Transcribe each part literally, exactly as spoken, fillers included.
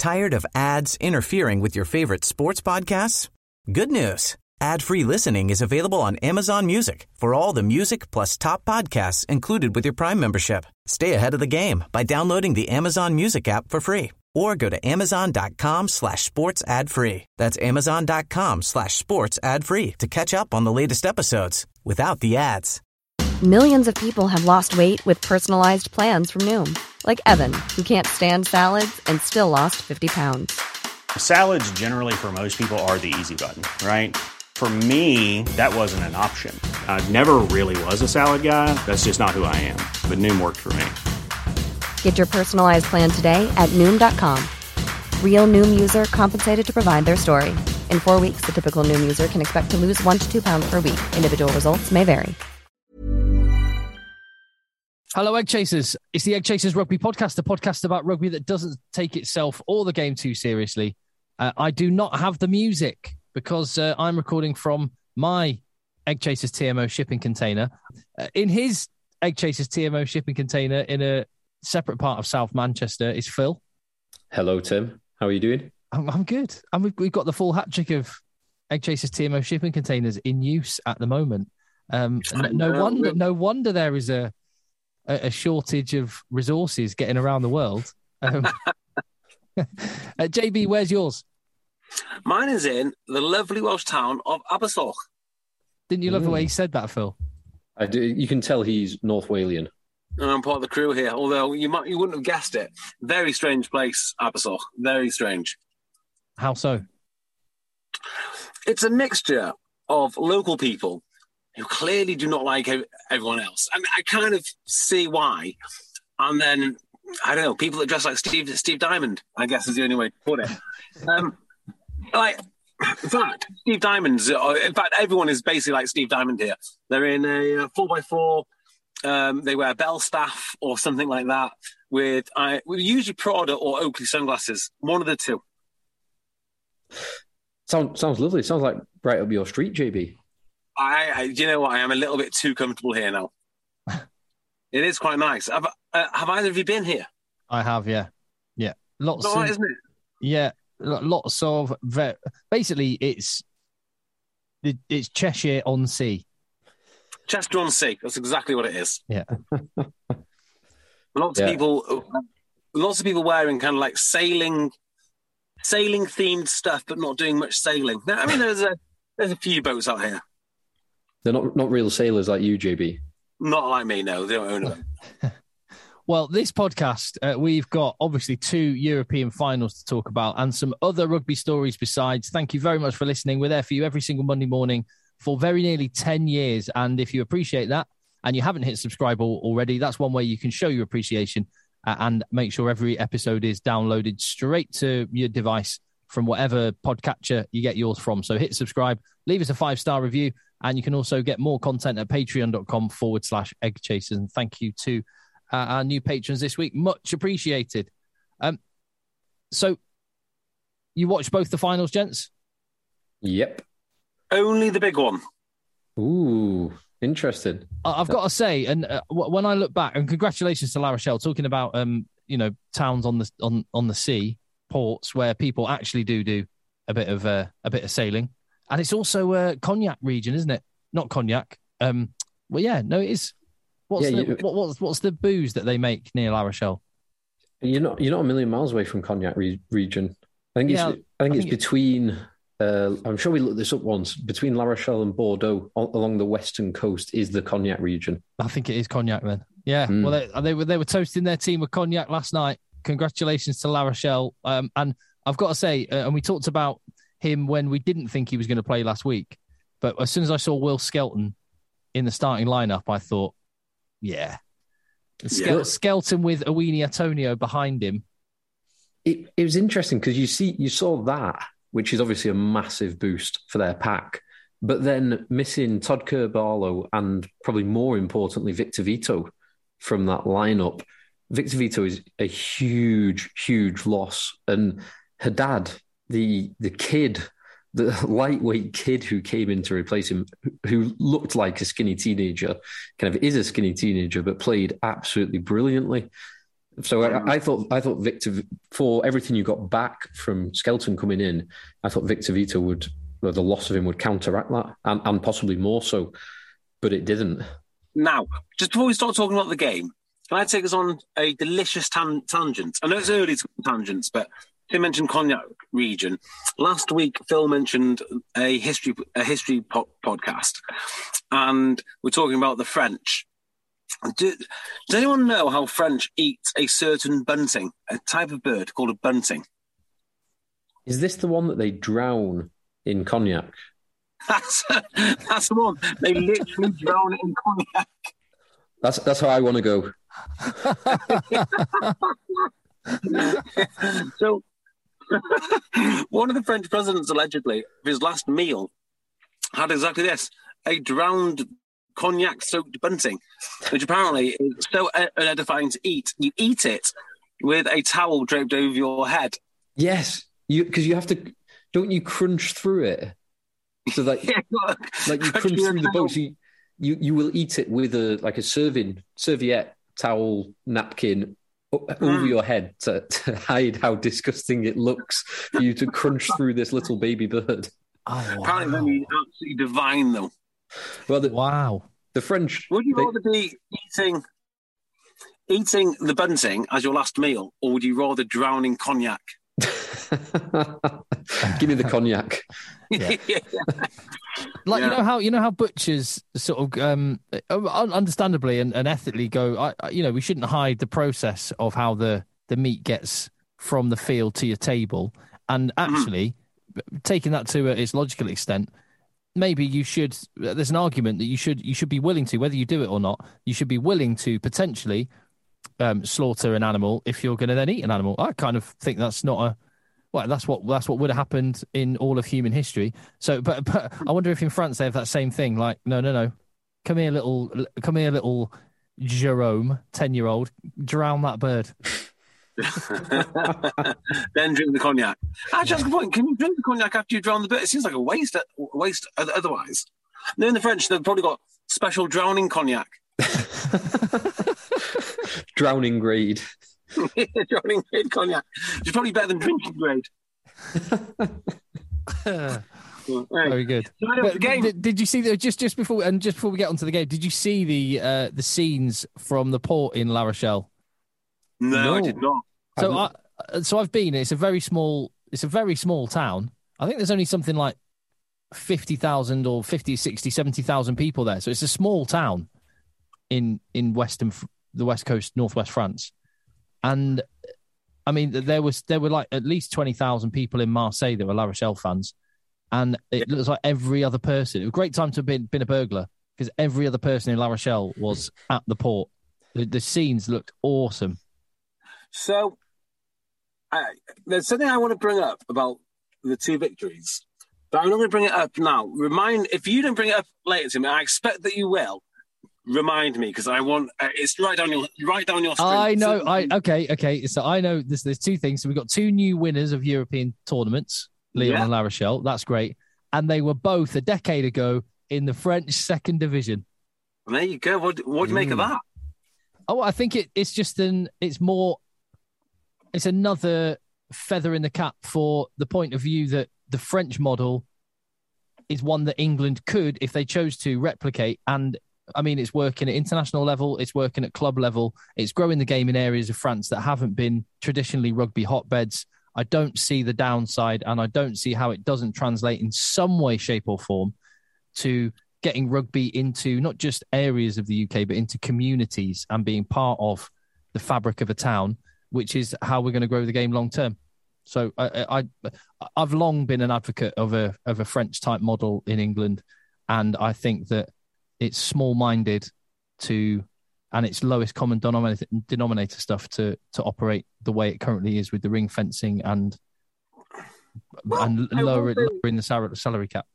Tired of ads interfering with your favorite sports podcasts? Good news. Ad-free listening is available on Amazon Music for all the music plus top podcasts included with your Prime membership. Stay ahead of the game by downloading the Amazon Music app for free or go to amazon.com slash sports ad free. That's amazon.com slash sports ad free to catch up on the latest episodes without the ads. Millions of people have lost weight with personalized plans from Noom. Like Evan, who can't stand salads and still lost fifty pounds. Salads generally for most people are the easy button, right? For me, that wasn't an option. I never really was a salad guy. That's just not who I am. But Noom worked for me. Get your personalized plan today at Noom dot com. Real Noom user compensated to provide their story. In four weeks, the typical Noom user can expect to lose one to two pounds per week. Individual results may vary. Hello, Egg Chasers. It's the Egg Chasers Rugby Podcast, a podcast about rugby that doesn't take itself or the game too seriously. Uh, I do not have the music because uh, I'm recording from my Egg Chasers T M O shipping container. Uh, in his Egg Chasers T M O shipping container in a separate part of South Manchester is Phil. Hello, Tim. How are you doing? I'm, I'm good. And we've, we've got the full hat trick of Egg Chasers T M O shipping containers in use at the moment. Um, no, no wonder, no wonder there is a a shortage of resources getting around the world. Um, uh, J B, where's yours? Mine is in the lovely Welsh town of Abersoch. Didn't you love mm. the way he said that, Phil? I do. You can tell he's North Walian. And I'm part of the crew here, although you might you wouldn't have guessed it. Very strange place, Abersoch. Very strange. How so? It's a mixture of local people who clearly do not like everyone else. And I kind of see why. And then, I don't know, people that dress like Steve Steve Diamond, I guess is the only way to put it. Um, like, in fact, Steve Diamond's, in fact, everyone is basically like Steve Diamond here. They're in a four by four, um, they wear bell staff or something like that with, uh, with usually Prada or Oakley sunglasses, one of the two. Sound, sounds lovely. Sounds like right up your street, J B. I, I, you know what? I am a little bit too comfortable here now. It is quite nice. Have, uh, have either of you been here? I have, yeah, yeah. Lots, All of, right, isn't it? Yeah, lots of. Ve- basically, it's it's Cheshire on sea. Chester on Sea. That's exactly what it is. Yeah. Lots yeah. of people, lots of people wearing kind of like sailing, sailing themed stuff, but not doing much sailing. I mean, there's a there's a few boats out here. They're not not real sailors like you, J B. Not like me, no. They don't own them. Well, this podcast, uh, we've got obviously two European finals to talk about and some other rugby stories besides. Thank you very much for listening. We're there for you every single Monday morning for very nearly ten years. And if you appreciate that and you haven't hit subscribe already, that's one way you can show your appreciation uh, and make sure every episode is downloaded straight to your device from whatever podcatcher you get yours from. So hit subscribe, leave us a five-star review, and you can also get more content at patreon.com forward slash egg chasers. And thank you to uh, our new patrons this week. Much appreciated. Um, so you watched both the finals, gents? Yep. Only the big one. Ooh, interesting. I've got to say, and uh, when I look back, and congratulations to La Rochelle, talking about, um, you know, towns on the on, on the sea, ports where people actually do do a bit of uh, a bit of sailing. And it's also a Cognac region, isn't it? Not Cognac. Um, well, yeah, no, it is. What's, yeah, the, you, what, what's, what's the booze that they make near La Rochelle? You're not you're not a million miles away from Cognac re- region. I think Yeah, it's I think I it's think between. Uh, I'm sure we looked this up once. Between La Rochelle and Bordeaux, along the western coast, is the Cognac region. I think it is Cognac then. Yeah. Mm. Well, they, they were they were toasting their team with Cognac last night. Congratulations to La Rochelle. Um, and I've got to say, uh, and we talked about him when we didn't think he was going to play last week. But as soon as I saw Will Skelton in the starting lineup, I thought, yeah. Skel- Yeah. Skelton with Owini Atonio behind him. It, it was interesting because you see, you saw that, which is obviously a massive boost for their pack, but then missing Todd Kerr-Barlow and probably more importantly, Victor Vito from that lineup. Victor Vito is a huge, huge loss. And Haddad, the the kid, the lightweight kid who came in to replace him, who looked like a skinny teenager, kind of is a skinny teenager, but played absolutely brilliantly. So I, I thought I thought Victor, for everything you got back from Skelton coming in, I thought Victor Vito would, well, the loss of him would counteract that, and, and possibly more so, but it didn't. Now, just before we start talking about the game, can I take us on a delicious tan- tangent? I know it's early to tangents, but Tim mentioned Cognac region. Last week, Phil mentioned a history a history po- podcast, and we're talking about the French. Do, does anyone know how French eat a certain bunting, a type of bird called a bunting? Is this the one that they drown in cognac? That's that's the one. They literally drown it in cognac. That's that's how I want to go. So, one of the French presidents allegedly, for his last meal, had exactly this: a drowned cognac-soaked bunting, which apparently is so edifying to eat. You eat it with a towel draped over your head. Yes, you because you have to. Don't you crunch through it? So that, yeah, look, like you crunch through the boat. So you, you you will eat it with a like a serving serviette, towel, napkin over mm. your head to, to hide how disgusting it looks for you to crunch through this little baby bird. Oh, wow. Apparently, then you absolutely divine them. Well, the, wow. The French. Would you they, rather be eating eating the bunting as your last meal, or would you rather drown in cognac? Give me the cognac. Yeah. yeah. Like yeah. you know how you know how butchers sort of um, understandably and, and ethically go. I, I, you know, we shouldn't hide the process of how the, the meat gets from the field to your table. And actually, mm. taking that to its logical extent, maybe you should. There's an argument that you should you should be willing to, whether you do it or not. You should be willing to potentially um, slaughter an animal if you're going to then eat an animal. I kind of think that's not a. Well, that's what that's what would have happened in all of human history. So, but but I wonder if in France they have that same thing. Like, no, no, no, come here, little, come here, little Jerome, ten-year-old, drown that bird. Then drink the cognac. Actually, that's a good point. Can you drink the cognac after you drown the bird? It seems like a waste. A waste. Otherwise, no, in the French, they've probably got special drowning cognac. Drowning grade. Drowning grade cognac. It's probably better than drinking grade. Very good. But, did, did you see the, just just before and just before we get onto the game? Did you see the uh, the scenes from the port in La Rochelle? No, no. I did not. So I, so I've been. It's a very small. It's a very small town. I think there's only something like fifty thousand or fifty, sixty, seventy thousand people there. So it's a small town in in western the west coast, northwest France. And I mean, there was there were like at least twenty thousand people in Marseille that were La Rochelle fans, and it looks like every other person. It was a great time to have been, been a burglar because every other person in La Rochelle was at the port. The, the scenes looked awesome. So, uh, there's something I want to bring up about the two victories, but I'm not going to bring it up now. Remind if you don't bring it up later to me, I expect that you will. Remind me because I want uh, it's right down your right down your street. I know. I okay. Okay. So I know this. There's two things. So we got two new winners of European tournaments, Lyon yeah. and La Rochelle. That's great, and they were both a decade ago in the French second division. There you go. What what do you mm. make of that? Oh, I think it, it's just an. It's more. It's another feather in the cap for the point of view that the French model is one that England could, if they chose to, replicate. And I mean, it's working at international level, it's working at club level, it's growing the game in areas of France that haven't been traditionally rugby hotbeds. I don't see the downside, and I don't see how it doesn't translate in some way, shape or form to getting rugby into not just areas of the U K, but into communities and being part of the fabric of a town, which is how we're going to grow the game long term. So I, I, I've long been an advocate of a of a French type model in England, and I think that it's small-minded to, and it's lowest common denominator, denominator stuff to to operate the way it currently is with the ring fencing and well, and lower, say, lowering the salary, salary cap.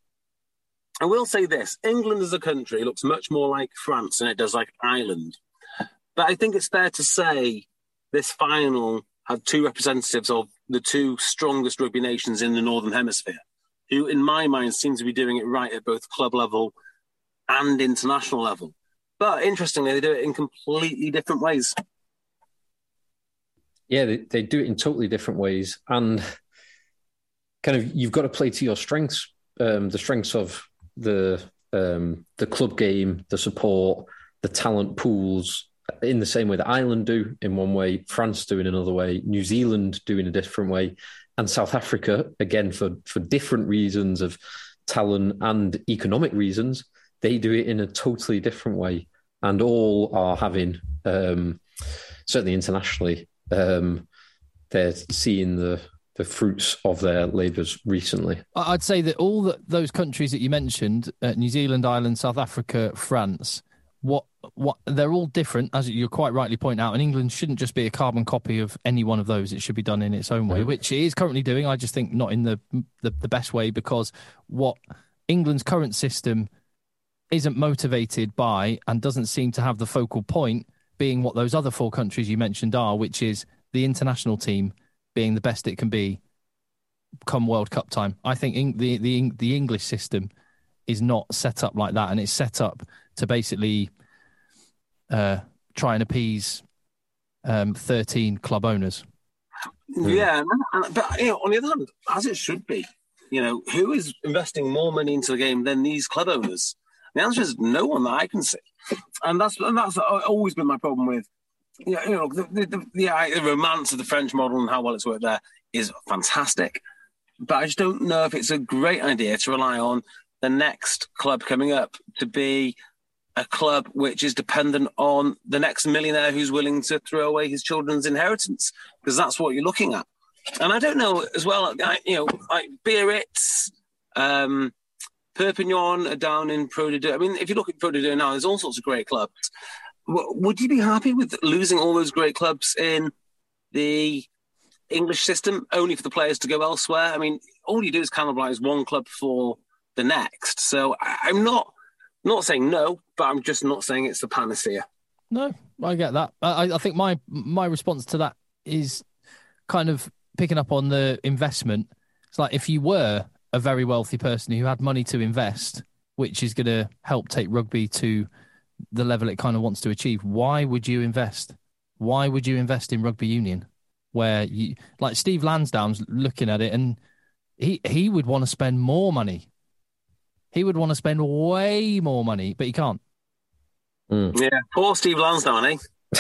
I will say this: England as a country looks much more like France than it does like Ireland. But I think it's fair to say this final had two representatives of the two strongest rugby nations in the Northern Hemisphere, who, in my mind, seem to be doing it right at both club level and international level. But interestingly, they do it in completely different ways. Yeah, they, they do it in totally different ways, and kind of you've got to play to your strengths, um, the strengths of the um, the club game, the support, the talent pools, in the same way that Ireland do in one way, France do in another way, New Zealand do in a different way, and South Africa, again, for, for different reasons of talent and economic reasons, they do it in a totally different way. And all are having, um, certainly internationally, um, they're seeing the, the fruits of their labours recently. I'd say that all the, those countries that you mentioned, uh, New Zealand, Ireland, South Africa, France, what what they're all different, as you quite rightly point out, and England shouldn't just be a carbon copy of any one of those. It should be done in its own way, mm-hmm. which it is currently doing. I just think not in the, the the best way, because what England's current system isn't motivated by and doesn't seem to have the focal point being what those other four countries you mentioned are, which is the international team being the best it can be come World Cup time. I think the the the English system is not set up like that, and it's set up to basically uh, try and appease um, thirteen club owners. Yeah, but you know, on the other hand, as it should be, you know, who is investing more money into the game than these club owners? The answer is no one that I can see, and that's and that's always been my problem with, you know, you know the, the, the, the, the romance of the French model and how well it's worked there is fantastic, but I just don't know if it's a great idea to rely on the next club coming up to be a club which is dependent on the next millionaire who's willing to throw away his children's inheritance, because that's what you're looking at. And I don't know as well, you know, like Biarritz, um, Perpignan are down in Pro D two. I mean, if you look at Pro D two now, there's all sorts of great clubs. Would you be happy with losing all those great clubs in the English system only for the players to go elsewhere? I mean, all you do is cannibalise one club for the next. So I'm not not saying no, but I'm just not saying it's the panacea. No, I get that. I, I think my my response to that is kind of picking up on the investment. It's like if you were a very wealthy person who had money to invest, which is going to help take rugby to the level it kind of wants to achieve, why would you invest? Why would you invest in rugby union? Where you, like Steve Lansdowne's looking at it, and he he would want to spend more money. He would want to spend way more money, but he can't. Mm. Yeah, poor Steve Lansdowne,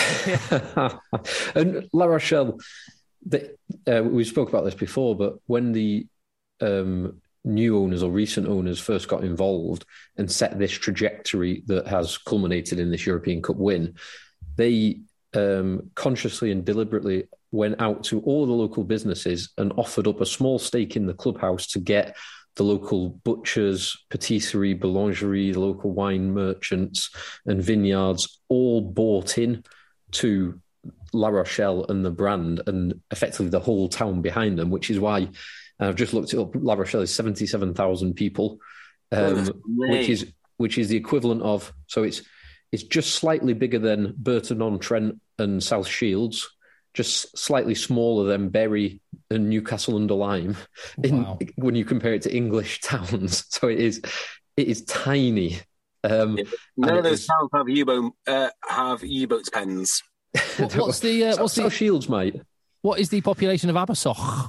eh? And La Rochelle, the, uh, we spoke about this before, but when the um, new owners or recent owners first got involved and set this trajectory that has culminated in this European Cup win, they um, consciously and deliberately went out to all the local businesses and offered up a small stake in the clubhouse to get the local butchers, patisserie, boulangerie, the local wine merchants and vineyards all bought in to La Rochelle and the brand, and effectively the whole town behind them, which is why I've just looked it up. La Rochelle is seventy-seven thousand people, um, which is which is the equivalent of, so it's it's just slightly bigger than Burton-on-Trent and South Shields, just slightly smaller than Bury and Newcastle under Lyme in, wow. when you compare it to English towns. So it is it is tiny. Um, yeah, none of those is, towns have U-boat uh, have U-boats pens. What, what's the uh, what's South the Shields, mate? What is the population of Abersoch?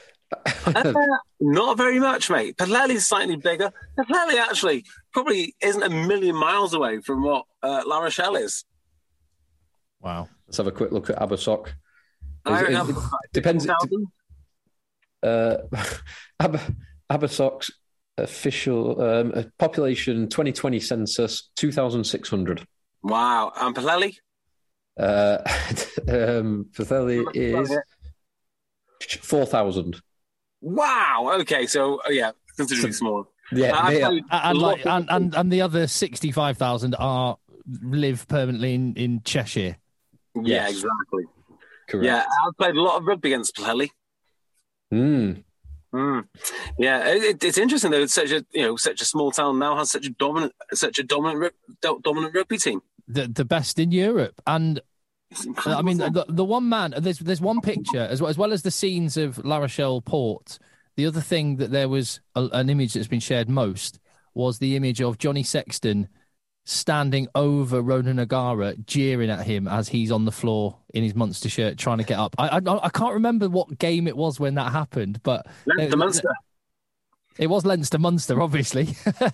uh, not very much, mate. Pwllheli is slightly bigger. Pwllheli actually probably isn't a million miles away from what uh, La Rochelle is. Wow. Let's have a quick look at Abersoch. I it, it, it depends. It, uh, Aber, Abersoch's official um, population twenty twenty census two thousand six hundred. Wow. And Pwllheli? Uh, um, Pwllheli is four thousand. Wow. Okay. So, uh, yeah, considerably so, smaller. Yeah. Uh, are, and, like, and, and, and the other sixty-five thousand are live permanently in, in Cheshire. Yeah, yes. Exactly. Correct. Yeah, I've played a lot of rugby against Pwllheli. Mm. Mm. Yeah, it, it's interesting though. It's such a you know such a small town now has such a dominant such a dominant dominant rugby team. The the best in Europe, and I mean the, the one man. There's there's one picture as well as well as the scenes of La Rochelle Port. The other thing that there was a, an image that's been shared most was the image of Johnny Sexton standing over Ronan O'Gara, jeering at him as he's on the floor in his Munster shirt trying to get up. I I, I can't remember what game it was when that happened, but Leinster it, Munster. It was Leinster Munster, obviously.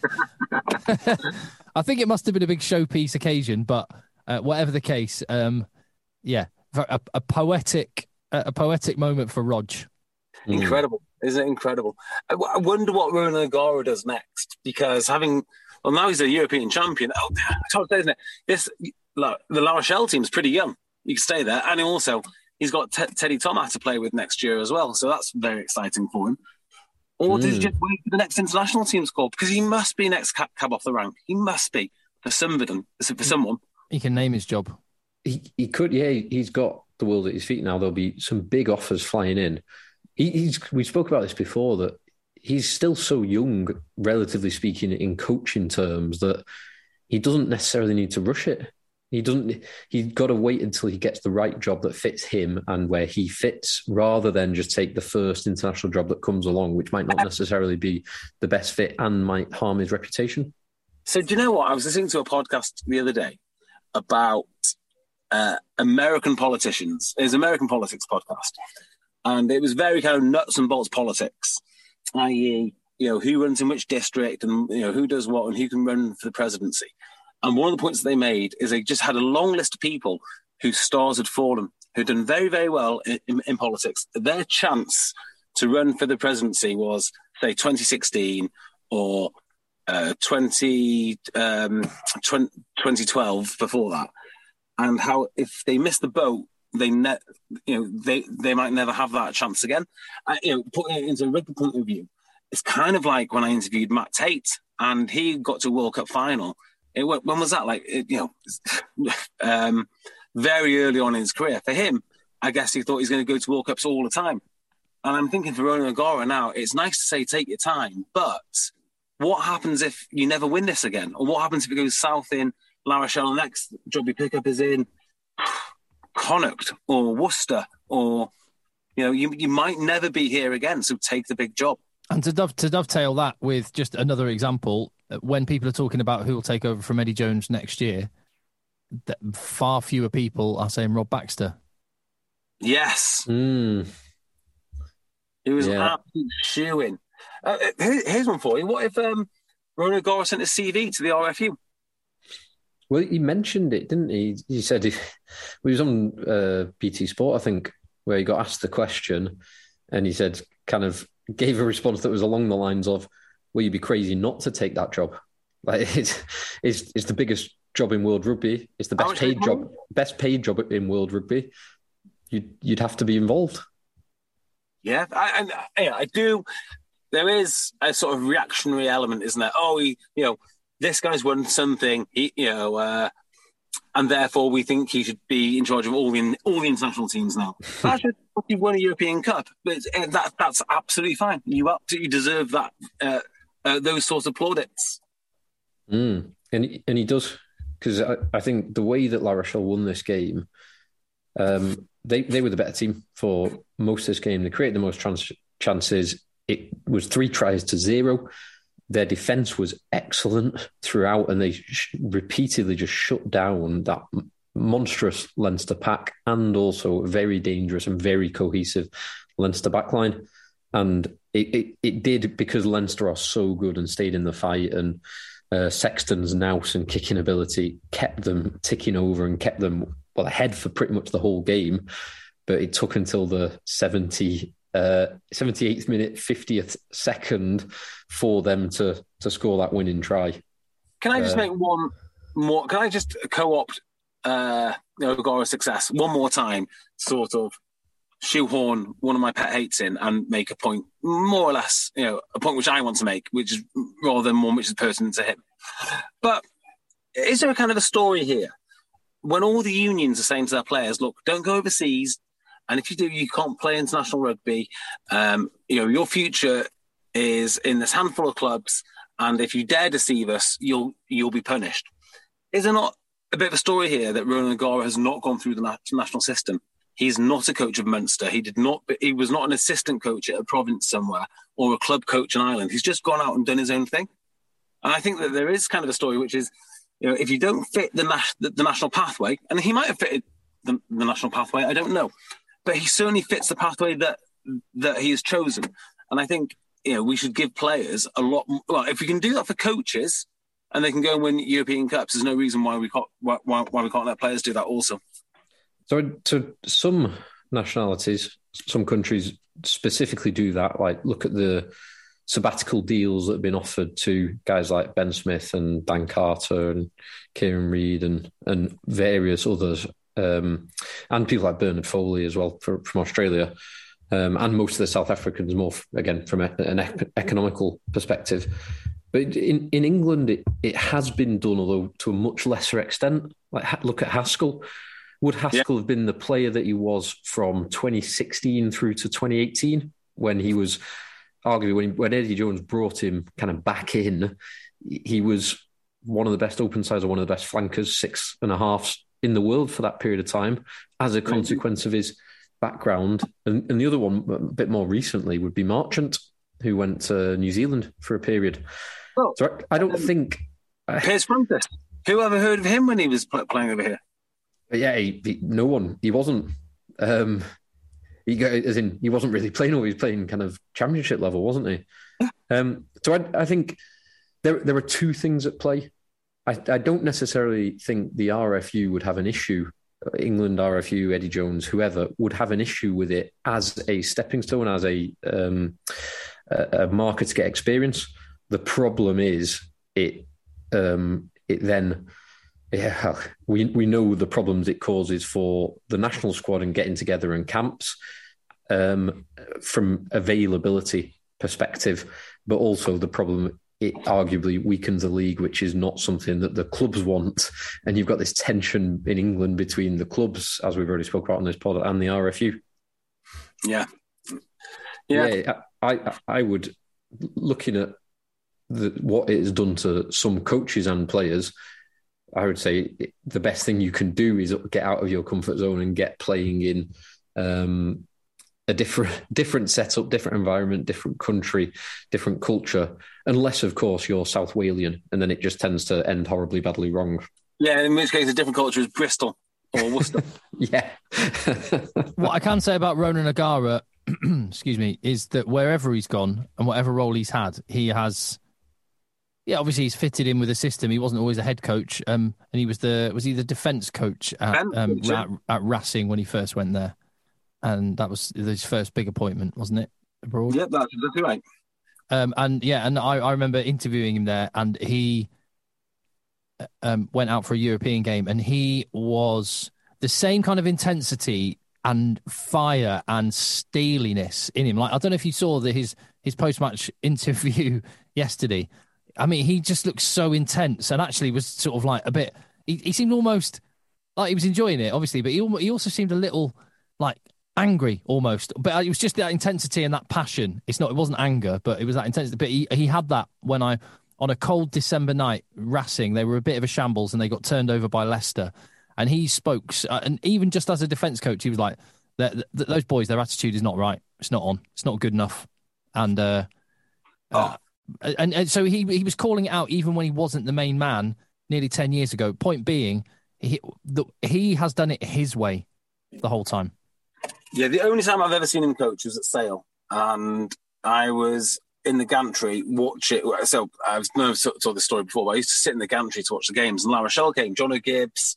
I think it must have been a big showpiece occasion, but uh, whatever the case, um, yeah, a, a poetic a poetic moment for Rog. Incredible, mm. Isn't it incredible? I, I wonder what Ronan O'Gara does next, because having well now he's a European champion. Oh, it's hard to say, isn't it? This like, the La Rochelle team's pretty young. You can stay there, and also he's got T- Teddy Thomas to play with next year as well, so that's very exciting for him. Or does he just wait for the next international team's call? Because he must be next cab, cab off the rank. He must be for somebody, for someone. He can name his job. He he could, yeah. He's got the world at his feet now. There'll be some big offers flying in. He, he's we spoke about this before, that he's still so young, relatively speaking, in coaching terms, that he doesn't necessarily need to rush it. He doesn't. He's got to wait until he gets the right job that fits him and where he fits, rather than just take the first international job that comes along, which might not necessarily be the best fit and might harm his reputation. So, do you know what? I was listening to a podcast the other day about uh, American politicians. It was an American politics podcast, and it was very kind of nuts and bolts politics, that is, you know, who runs in which district, and you know who does what, and who can run for the presidency. And one of the points that they made is they just had a long list of people whose stars had fallen, who'd done very, very well in, in, in politics. Their chance to run for the presidency was, say, twenty sixteen or uh, twenty, um, twenty twelve before that. And how if they missed the boat, they ne- you know they, they might never have that chance again. Uh, you know, putting it into a rugby point of view, it's kind of like when I interviewed Matt Tate and he got to World Cup final. It, when was that? Like, it, you know, um, very early on in his career. For him, I guess he thought he's going to go to World Cups all the time. And I'm thinking for Ronan O'Gara now, it's nice to say take your time, but what happens if you never win this again? Or what happens if it goes south in La Rochelle and the next job you pick up is in Connacht or Worcester, or, you know, you, you might never be here again, so take the big job. And to, dove, to dovetail that with just another example, when people are talking about who will take over from Eddie Jones next year, far fewer people are saying Rob Baxter. Yes. Mm. He was yeah. an absolute shoo-in. Uh, here's one for you. What if um, Ronan O'Gara sent a C V to the R F U? Well, he mentioned it, didn't he? He said he, he was on uh, B T Sport, I think, where he got asked the question, and he said, kind of gave a response that was along the lines of, will you be crazy not to take that job? Like it's, it's, it's the biggest job in world rugby. It's the best paid job, best paid job in world rugby. You'd, you'd have to be involved. Yeah, I, I, I do. There is a sort of reactionary element, isn't there? Oh, he, you know, this guy's won something, he, you know, uh, and therefore we think he should be in charge of all the all the international teams now. That's just he won a European Cup, but that that's absolutely fine. You absolutely deserve that. Uh, Uh, those sorts of plaudits. Mm. And, he, and he does, because I, I think the way that La Rochelle won this game, um, they, they were the better team for most of this game. They created the most trans- chances. It was three tries to zero. Their defence was excellent throughout, and they sh- repeatedly just shut down that monstrous Leinster pack and also very dangerous and very cohesive Leinster backline. And it, it, it did, because Leinster are so good and stayed in the fight, and uh, Sexton's nous and kicking ability kept them ticking over and kept them well ahead for pretty much the whole game. But it took until the seventy, uh, seventy-eighth minute, fiftieth second for them to to score that winning try. Can I just uh, make one more? Can I just co-opt uh, O'Gara's success one more time, sort of shoehorn one of my pet hates in and make a point, more or less, you know, a point which I want to make, which is rather than one which is pertinent to him. But is there a kind of a story here when all the unions are saying to their players, look, don't go overseas, and if you do, you can't play international rugby. Um, you know, your future is in this handful of clubs, and if you dare deceive us, you'll you'll be punished. Is there not a bit of a story here that Ronan O'Gara has not gone through the national system? He's not a coach of Munster. He did not. He was not an assistant coach at a province somewhere or a club coach in Ireland. He's just gone out and done his own thing. And I think that there is kind of a story which is you know, if you don't fit the, nas- the, the national pathway, and he might have fitted the, the national pathway, I don't know, but he certainly fits the pathway that that he has chosen. And I think, you know, we should give players a lot more, well, if we can do that for coaches and they can go and win European Cups, there's no reason why we can't why, why we can't let players do that also. So to some nationalities, some countries specifically do that. Like, look at the sabbatical deals that have been offered to guys like Ben Smith and Dan Carter and Kieran Reid and and various others, um, and people like Bernard Foley as well for, from Australia, um, and most of the South Africans, more again from an economical perspective. But in, in England, it, it has been done, although to a much lesser extent. Like, look at Haskell. Would Haskell yeah. have been the player that he was from twenty sixteen through to twenty eighteen, when he was arguably, when, when Eddie Jones brought him kind of back in, he was one of the best open sides or one of the best flankers, six and a half in the world for that period of time, as a consequence of his background. And, and the other one, a bit more recently, would be Marchant, who went to New Zealand for a period. Well, so I, I don't um, think... Piers Francis. Who ever heard of him when he was playing over here? Yeah, he, he, no one. He wasn't... Um, he got, as in, he wasn't really playing, or he was playing kind of championship level, wasn't he? Yeah. Um, so I, I think there there are two things at play. I, I don't necessarily think the R F U would have an issue, England, R F U, Eddie Jones, whoever, would have an issue with it as a stepping stone, as a, um, a, a marker to get experience. The problem is it um, it then... Yeah, we we know the problems it causes for the national squad and getting together in camps, um, from availability perspective, but also the problem it arguably weakens the league, which is not something that the clubs want. And you've got this tension in England between the clubs, as we've already spoke about on this pod, and the R F U. Yeah, yeah. yeah I I would, looking at the, what it has done to some coaches and players, I would say the best thing you can do is get out of your comfort zone and get playing in um, a different different setup, different environment, different country, different culture, unless, of course, you're South Walian, and then it just tends to end horribly, badly wrong. Yeah, in which case a different culture is Bristol or Worcester. yeah. What I can say about Ronan O'Gara, excuse me, is that wherever he's gone and whatever role he's had, he has... Yeah, obviously he's fitted in with the system. He wasn't always a head coach, um, and he was the was he the defence coach at, um, at, at Racing when he first went there, and that was his first big appointment, wasn't it? Abroad. Yeah, that's exactly right. Um, and yeah, and I, I remember interviewing him there, and he um, went out for a European game, and he was the same kind of intensity and fire and steeliness in him. Like, I don't know if you saw the, his his post match interview yesterday. I mean, he just looked so intense, and actually was sort of like a bit... He, he seemed almost like he was enjoying it, obviously, but he, he also seemed a little, like, angry almost. But it was just that intensity and that passion. It's not. It wasn't anger, but it was that intensity. But he, he had that when I... On a cold December night, Racing, they were a bit of a shambles, and they got turned over by Leicester. And he spoke... Uh, and even just as a defence coach, he was like, those boys, their attitude is not right. It's not on. It's not good enough. And... Uh, oh. uh, And, and so he he was calling it out even when he wasn't the main man nearly ten years ago. Point being, he the, he has done it his way the whole time. Yeah, the only time I've ever seen him coach was at Sale, and I was in the gantry watching. So I've never told this story before, but I used to sit in the gantry to watch the games, and La Rochelle came, John O'Gibbs,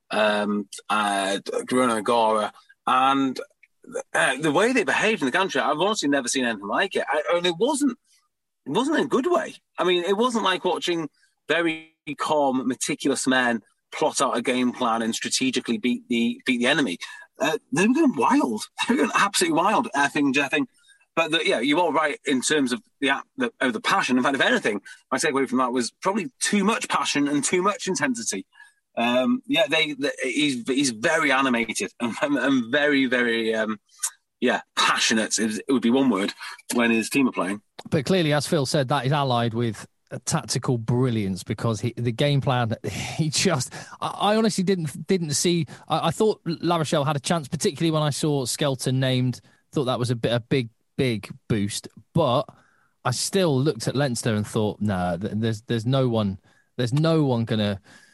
um, uh, Ronan O'Gara, and uh, the way they behaved in the gantry, I've honestly never seen anything like it. I, and it wasn't. It wasn't in a good way. I mean, it wasn't like watching very calm, meticulous men plot out a game plan and strategically beat the beat the enemy. Uh, they were going wild. They were going absolutely wild, effing, jeffing. But the, yeah, you're all right in terms of the, the of the passion. In fact, if anything, my takeaway from that was probably too much passion and too much intensity. Um, yeah, they, they he's he's very animated and, and very very. Um, Yeah, passionate, it would be one word, when his team are playing. But clearly, as Phil said, that is allied with a tactical brilliance, because he, the game plan, he just... I, I honestly didn't didn't see... I, I thought La Rochelle had a chance, particularly when I saw Skelton named. Thought that was a bit a big, big boost. But I still looked at Leinster and thought, no, nah, there's there's no one... There's no one going to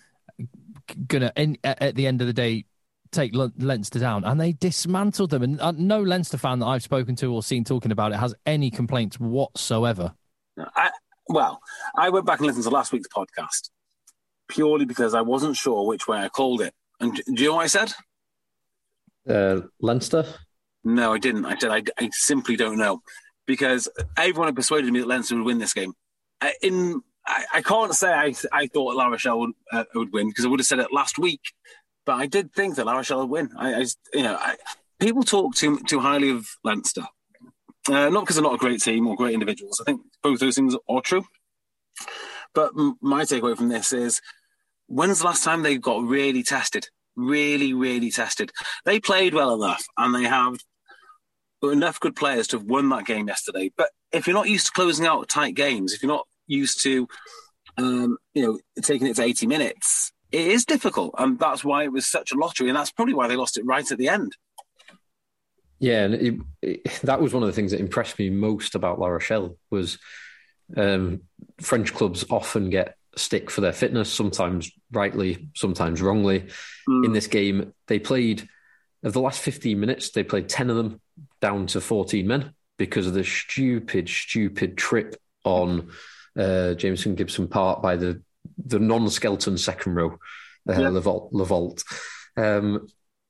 going to, at the end of the day, take Le- Leinster down. And they dismantled them. And uh, no Leinster fan that I've spoken to or seen talking about it has any complaints whatsoever. I, well, I went back and listened to last week's podcast purely because I wasn't sure which way I called it. And do you know what I said? Uh, Leinster? No, I didn't. I said I, I simply don't know. Because everyone had persuaded me that Leinster would win this game. I, in I, I can't say I I thought La Rochelle would, uh, would win because I would have said it last week. But I did think that La Rochelle would win. I, I you know, I, people talk too too highly of Leinster, uh, not because they're not a great team or great individuals. I think both those things are true. But m- my takeaway from this is, when's the last time they got really tested? Really, really tested. They played well enough, and they have enough good players to have won that game yesterday. But if you're not used to closing out tight games, if you're not used to, um, you know, taking it to eighty minutes, it is difficult. And that's why it was such a lottery. And that's probably why they lost it right at the end. Yeah, and it, it, that was one of the things that impressed me most about La Rochelle was um, French clubs often get stick for their fitness, sometimes rightly, sometimes wrongly. Mm. In this game, they played, of the last fifteen minutes, they played ten of them down to fourteen men because of the stupid, stupid trip on uh, Jameson Gibson Park by the the non-skeleton second row, uh, yeah. Levault. Levault. Um,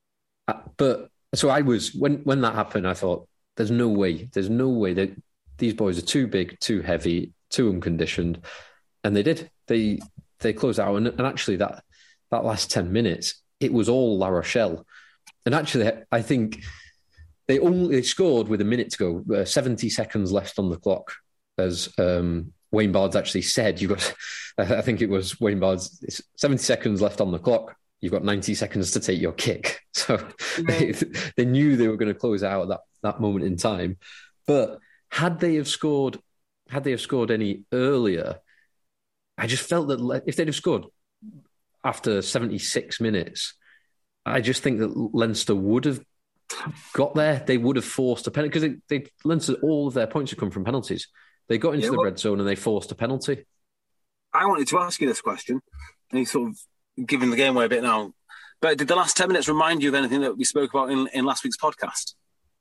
but so I was, when, when that happened, I thought, there's no way, there's no way that these boys are too big, too heavy, too unconditioned. And they did. They they closed out. And, and actually that that last ten minutes, it was all La Rochelle. And actually, I think they only they scored with a minute to go, uh, seventy seconds left on the clock, as um, Wayne Bards actually said. You got, I think it was Wayne Bards, seventy seconds left on the clock. You've got ninety seconds to take your kick. So mm-hmm. they, they knew they were going to close out at that, that moment in time. But had they have scored, had they have scored any earlier, I just felt that if they'd have scored after seventy-six minutes, I just think that Leinster would have got there. They would have forced a penalty because they, they Leinster, all of their points have come from penalties. They got into yeah, well, the red zone and they forced a penalty. I wanted to ask you this question, and you've sort of given the game away a bit now. But did the last ten minutes remind you of anything that we spoke about in, in last week's podcast?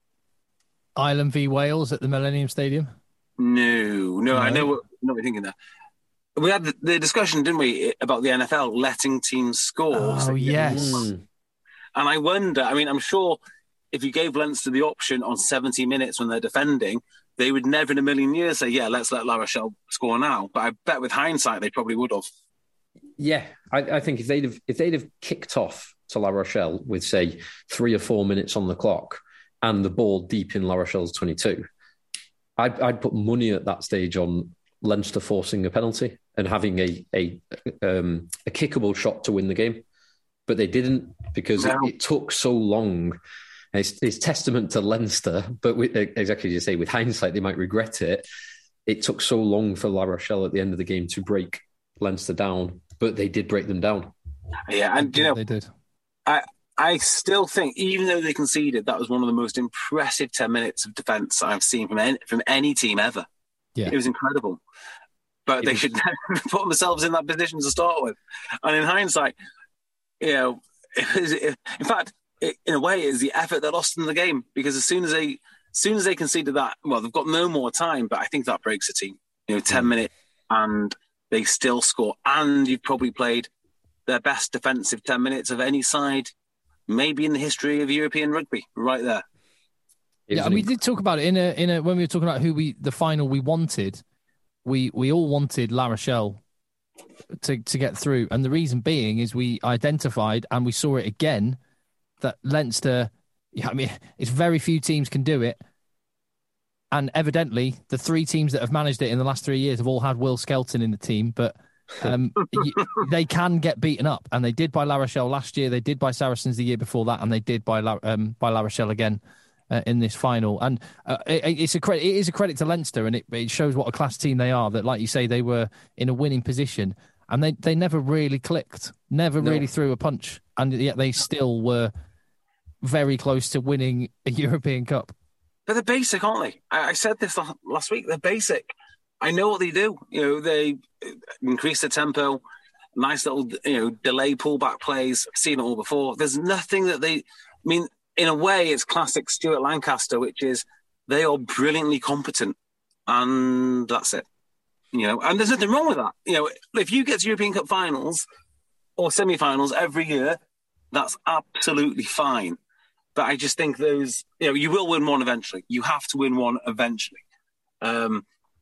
Ireland v Wales at the Millennium Stadium? No, no, no. I know what, know what you're thinking there. We had the, the discussion, didn't we, about the N F L letting teams score. Oh, yes. Mm. And I wonder, I mean, I'm sure if you gave Leinster the option on seventy minutes when they're defending, they would never in a million years say, yeah, let's let La Rochelle score now. But I bet with hindsight, they probably would have. Yeah, I, I think if they'd have, if they'd have kicked off to La Rochelle with, say, three or four minutes on the clock and the ball deep in La Rochelle's twenty-two, I'd, I'd put money at that stage on Leinster forcing a penalty and having a a, um, a kickable shot to win the game. But they didn't because no. it, it took so long. It's, it's testament to Leinster, but with, exactly as you say, with hindsight, they might regret it. It took so long for La Rochelle at the end of the game to break Leinster down, but they did break them down. Yeah, and you know, they did. I I still think, even though they conceded, that was one of the most impressive ten minutes of defence I've seen from any, from any team ever. Yeah. It was incredible. But it they was... should never put themselves in that position to start with. And in hindsight, you know, it was, it, in fact, it, in a way, it's the effort that lost them the game, because as soon as they, as soon as they conceded that, well, they've got no more time, but I think that breaks a team. You know, ten mm. minutes, and they still score, and you've probably played their best defensive ten minutes of any side, maybe in the history of European rugby, right there. Yeah, and we did talk about it in a in a when we were talking about who we the final we wanted. We we all wanted La Rochelle to to get through, and the reason being is we identified and we saw it again that Leinster. Yeah, I mean, it's very few teams can do it, and evidently the three teams that have managed it in the last three years have all had Will Skelton in the team, but um, they can get beaten up, and they did by La Rochelle last year. They did by Saracens the year before that, and they did by La, um, by La Rochelle again. Uh, in this final, and uh, it, it's a credit. It is a credit to Leinster, and it, it shows what a class team they are. That, like you say, they were in a winning position, and they, they never really clicked, never no. really threw a punch, and yet they still were very close to winning a European Cup. But they're basic, aren't they? I, I said this last week. They're basic. I know what they do. You know, they increase the tempo. nice little, you know, delay pullback plays. I've seen it all before. There's nothing that they, I mean, in a way, it's classic Stuart Lancaster, which is they are brilliantly competent, and that's it. You know, and there's nothing wrong with that. You know, if you get to European Cup finals or semi-finals every year, that's absolutely fine. But I just think those, you know, you will win one eventually. You have to win one eventually. Um,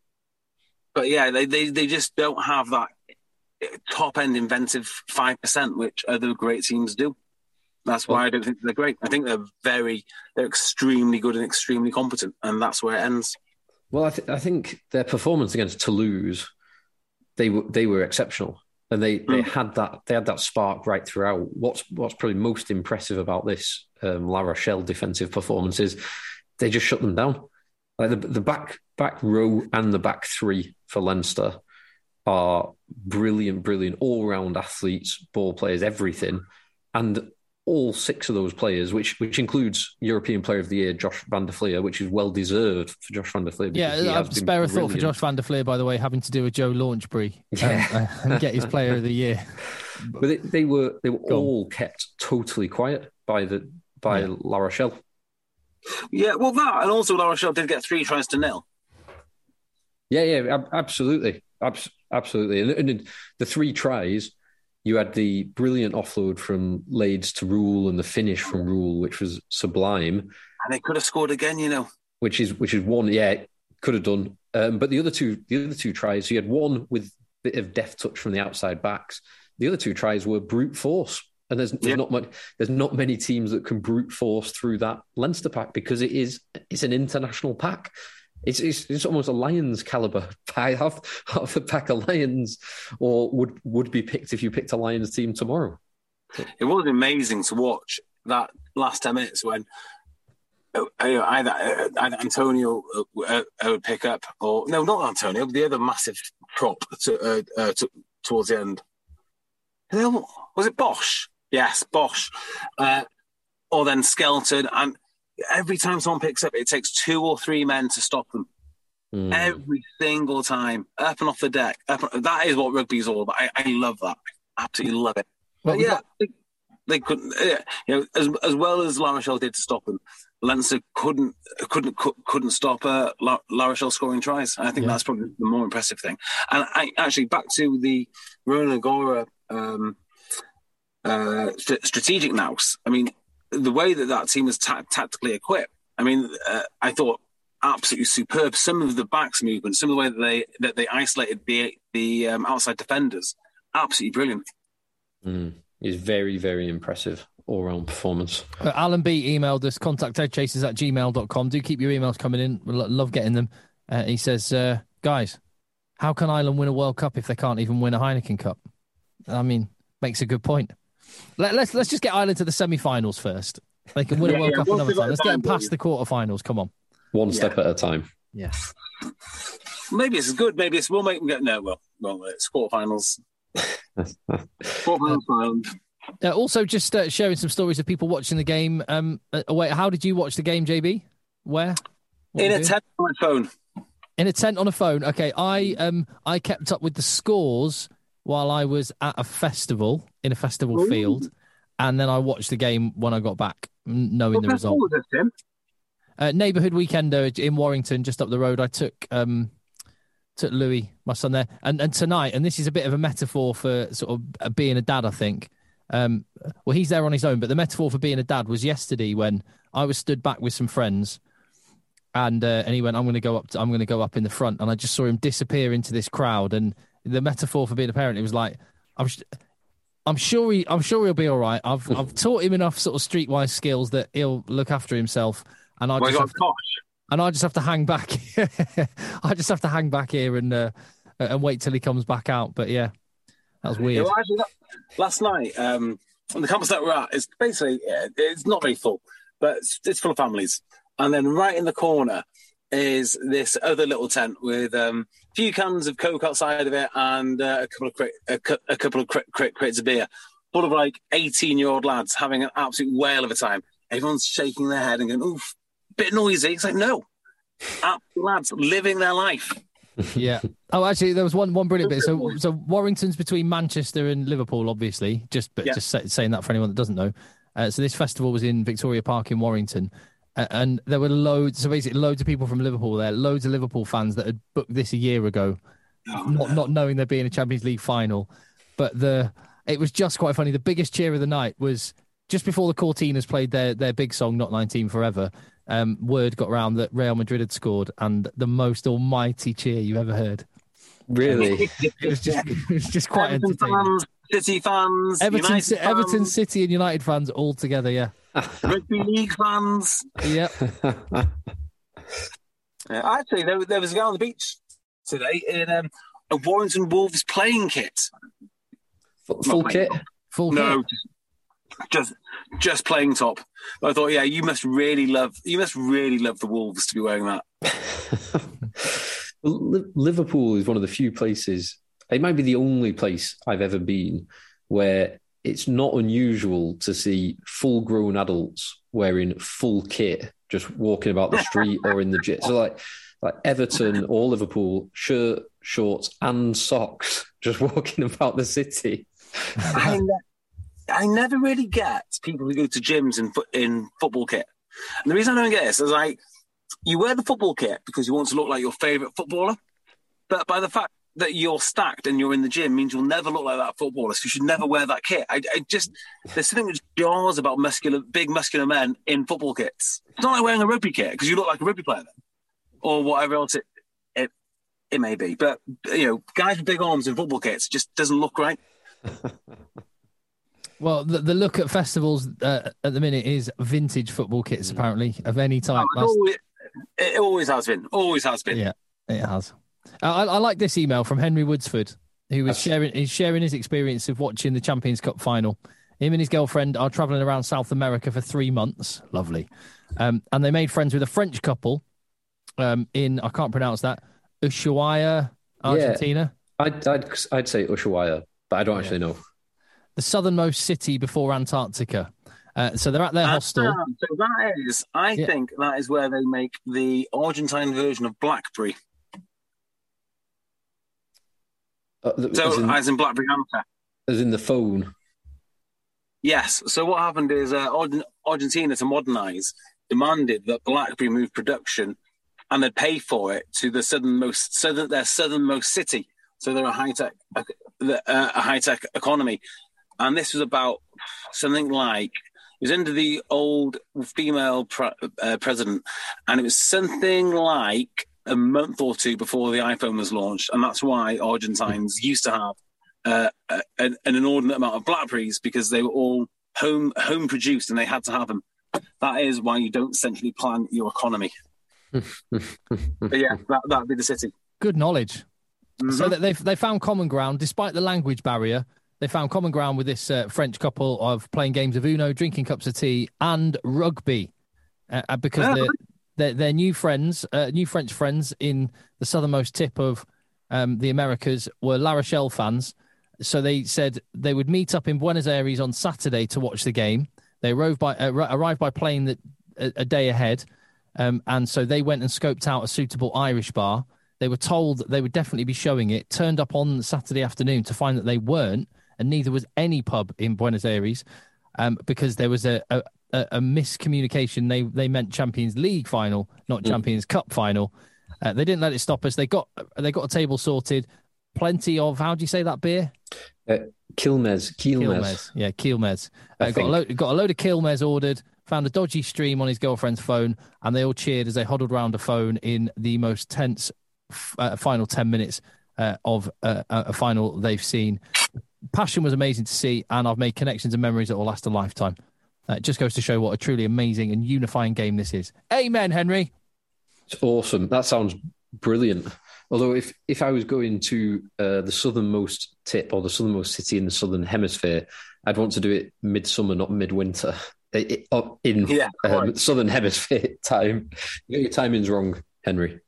but yeah, they, they, they just don't have that top-end inventive five percent, which other great teams do. That's why I don't think they're great. I think they're very, they're extremely good and extremely competent, and that's where it ends. Well, I, th- I think their performance against Toulouse, they were they were exceptional, and they, mm. they had that they had that spark right throughout. What's what's probably most impressive about this um, La Rochelle defensive performance is they just shut them down. Like the the back back row and the back three for Leinster are brilliant, brilliant all round athletes, ball players, everything, and all six of those players, which which includes European Player of the Year Josh van der Fleer, which is well deserved for Josh van der Fleer. Yeah, I've spare a thought for Josh van der Fleer, by the way, having to do a Joe Launchbury yeah. um, uh, and get his Player of the Year. But they, they were they were Go all on. kept totally quiet by the by yeah. La Rochelle. Yeah, well, that and also La Rochelle did get three tries to nil. Yeah, yeah, absolutely, absolutely, and, and the three tries. You had the brilliant offload from Lades to Rule and the finish from Rule, which was sublime. And they could have scored again, you know. Which is which is one, yeah, could have done. Um, but the other two, the other two tries, you had one with a bit of deft touch from the outside backs. The other two tries were brute force, and there's, there's yeah. not much. There's not many teams that can brute force through that Leinster pack because it is it's an international pack. It's, it's it's almost a Lions caliber pack. Half, half the pack of Lions, or would would be picked if you picked a Lions team tomorrow. It was amazing to watch that last ten minutes when either, either Antonio would pick up, or no, not Antonio, but the other massive prop to, uh, uh, to, towards the end. Was it Bosch? Yes, Bosch. Uh, or then Skelton. And every time someone picks up, it takes two or three men to stop them. Mm. Every single time. Up and off the deck. Up and, that is what rugby is all about. I, I love that. I absolutely love it. Well, but yeah, they, they couldn't, yeah, you know, as as well as La Rochelle did to stop them, Leinster couldn't couldn't couldn't stop uh, La, La Rochelle scoring tries. I think yeah. that's probably the more impressive thing. And I, actually, back to the Ronan O'Gara um, uh, st- strategic nous. I mean, the way that that team was ta- tactically equipped. I mean, uh, I thought absolutely superb. Some of the backs movement, some of the way that they that they isolated the the um, outside defenders, absolutely brilliant. Mm. It's very, very impressive all-round performance. Uh, Alan B emailed us, contact headchasers at gmail dot com. Do keep your emails coming in. We love getting them. Uh, he says, uh, guys, how can Ireland win a World Cup if they can't even win a Heineken Cup? I mean, makes a good point. Let, let's let's just get Ireland to the semi-finals first. They can win yeah, a World yeah, Cup another time. Let's get them past the quarter-finals. Come on. One step yeah. at a time. Yeah. Maybe it's good. Maybe it's we'll make them get no. Well, well, it's quarter-finals. uh, also, just uh, sharing some stories of people watching the game. Um, uh, wait, how did you watch the game, J B? Where? What in a tent on my phone. In a tent on a phone. Okay, I um I kept up with the scores while I was at a festival in a festival Ooh. field, and then I watched the game when I got back, knowing what the result. Was this, Tim? Uh, neighbourhood weekender in Warrington, just up the road. I took um. Took Louis, my son, there. And and tonight, and this is a bit of a metaphor for sort of being a dad, I think. Um, well, he's there on his own, but the metaphor for being a dad was yesterday when I was stood back with some friends, and uh, and he went, "I'm going to go up. To, I'm going to go up in the front," and I just saw him disappear into this crowd. And the metaphor for being a parent, it was like, I'm, I'm sure he, I'm sure he'll be all right. I've I've taught him enough sort of streetwise skills that he'll look after himself. And I well, just. And I just have to hang back. I just have to hang back here and uh, and wait till he comes back out. But yeah, that was weird. Yeah, well, actually, that, last night, um, on the campus that we're at, it's basically yeah, it's not very full, but it's, it's full of families. And then right in the corner is this other little tent with um, a few cans of Coke outside of it and uh, a couple of cra- a, cu- a couple of cra- cra- crates of beer, full of like eighteen-year-old lads having an absolute whale of a time. Everyone's shaking their head and going, "Oof." Bit noisy. It's like, no. Absolute lads living their life. Yeah. Oh, actually, there was one one brilliant bit. So, so Warrington's between Manchester and Liverpool, obviously. Just, but yeah. just say, saying that for anyone that doesn't know. Uh, so this festival was in Victoria Park in Warrington, uh, and there were loads. So basically, loads of people from Liverpool there. Loads of Liverpool fans that had booked this a year ago, oh, not no. not knowing there'd be in a Champions League final. But the it was just quite funny. The biggest cheer of the night was just before the Cortinas played their their big song, "Not nineteen Forever." Um, word got around that Real Madrid had scored, and the most almighty cheer you ever heard. Really? It was just, it was just quite Everton entertaining. fans, City fans, Everton, United C- fans, Everton, City, and United fans all together. Yeah, Rugby League fans. yep. Uh, actually, there, there was a guy on the beach today in um, a Warrington Wolves playing kit. Full, full kit? Full No, kit. just just playing top. I thought, yeah, you must really love you must really love the Wolves to be wearing that. Well, Liverpool is one of the few places, it might be the only place I've ever been where it's not unusual to see full-grown adults wearing full kit just walking about the street or in the gym. So like, like Everton or Liverpool, shirt, shorts and socks just walking about the city. I, ne- I never really get people who go to gyms in, fo- in football kit. And the reason I don't get this is like, you wear the football kit because you want to look like your favourite footballer. But by the fact that you're stacked and you're in the gym means you'll never look like that footballer. So you should never wear that kit. I, I just, there's something that jars about muscular, big muscular men in football kits. It's not like wearing a rugby kit because you look like a rugby player then, or whatever else it, it, it may be. But, you know, guys with big arms in football kits just doesn't look right. Well, the, the look at festivals uh, at the minute is vintage football kits, apparently, of any type. Oh, it, always, it always has been. Always has been. Yeah, it has. Uh, I, I like this email from Henry Woodsford, who was sharing he's sharing his experience of watching the Champions Cup final. Him and his girlfriend are travelling around South America for three months. Lovely. Um, and they made friends with a French couple um, in, I can't pronounce that, Ushuaia, Argentina. Yeah, I'd, I'd, I'd say Ushuaia, but I don't actually yeah. know. The southernmost city before Antarctica. Uh, so they're at their hostel. Ah, so that is, I yeah. think that is where they make the Argentine version of Blackberry. Uh, so, as in, as in Blackberry Hamper. As in the phone? Yes. So what happened is uh, Argentina, to modernise, demanded that BlackBerry move production and they'd pay for it to the southernmost, southern, their southernmost city. So they're a high-tech, uh, a high-tech economy. And this was about something like, it was under the old female pre- uh, president, and it was something like a month or two before the iPhone was launched. And that's why Argentines used to have uh, a, an, an inordinate amount of Blackberries, because they were all home home produced and they had to have them. That is why you don't centrally plan your economy. But yeah, that that'd be the city. Good knowledge. Mm-hmm. So that they've they found common ground despite the language barrier. They found common ground with this uh, French couple of playing games of Uno, drinking cups of tea, and rugby, uh, because yeah. they're, they're, they're new friends, uh, new French friends in the southernmost tip of um, the Americas were La Rochelle fans. So they said they would meet up in Buenos Aires on Saturday to watch the game. They arrived by uh, arrived by plane that a, a day ahead, um, and so they went and scoped out a suitable Irish bar. They were told that they would definitely be showing it. Turned up on Saturday afternoon to find that they weren't, and neither was any pub in Buenos Aires, um, because there was a, a, a miscommunication. They they meant Champions League final, not mm. Champions Cup final. Uh, they didn't let it stop us. They got they got a table sorted. Plenty of, how do you say that beer? Uh, Quilmes. Quilmes. Quilmes. Yeah, Quilmes. Uh, got, a load, got a load of Quilmes ordered, found a dodgy stream on his girlfriend's phone, and they all cheered as they huddled around a phone in the most tense uh, final ten minutes uh, of uh, a final they've seen. Passion was amazing to see, and I've made connections and memories that will last a lifetime. Uh, it just goes to show what a truly amazing and unifying game this is. Amen, Henry. It's awesome. That sounds brilliant. Although if, if I was going to uh, the southernmost tip or the southernmost city in the southern hemisphere, I'd want to do it midsummer, not midwinter. It, it, in yeah, um, southern hemisphere time. You get your timings wrong, Henry.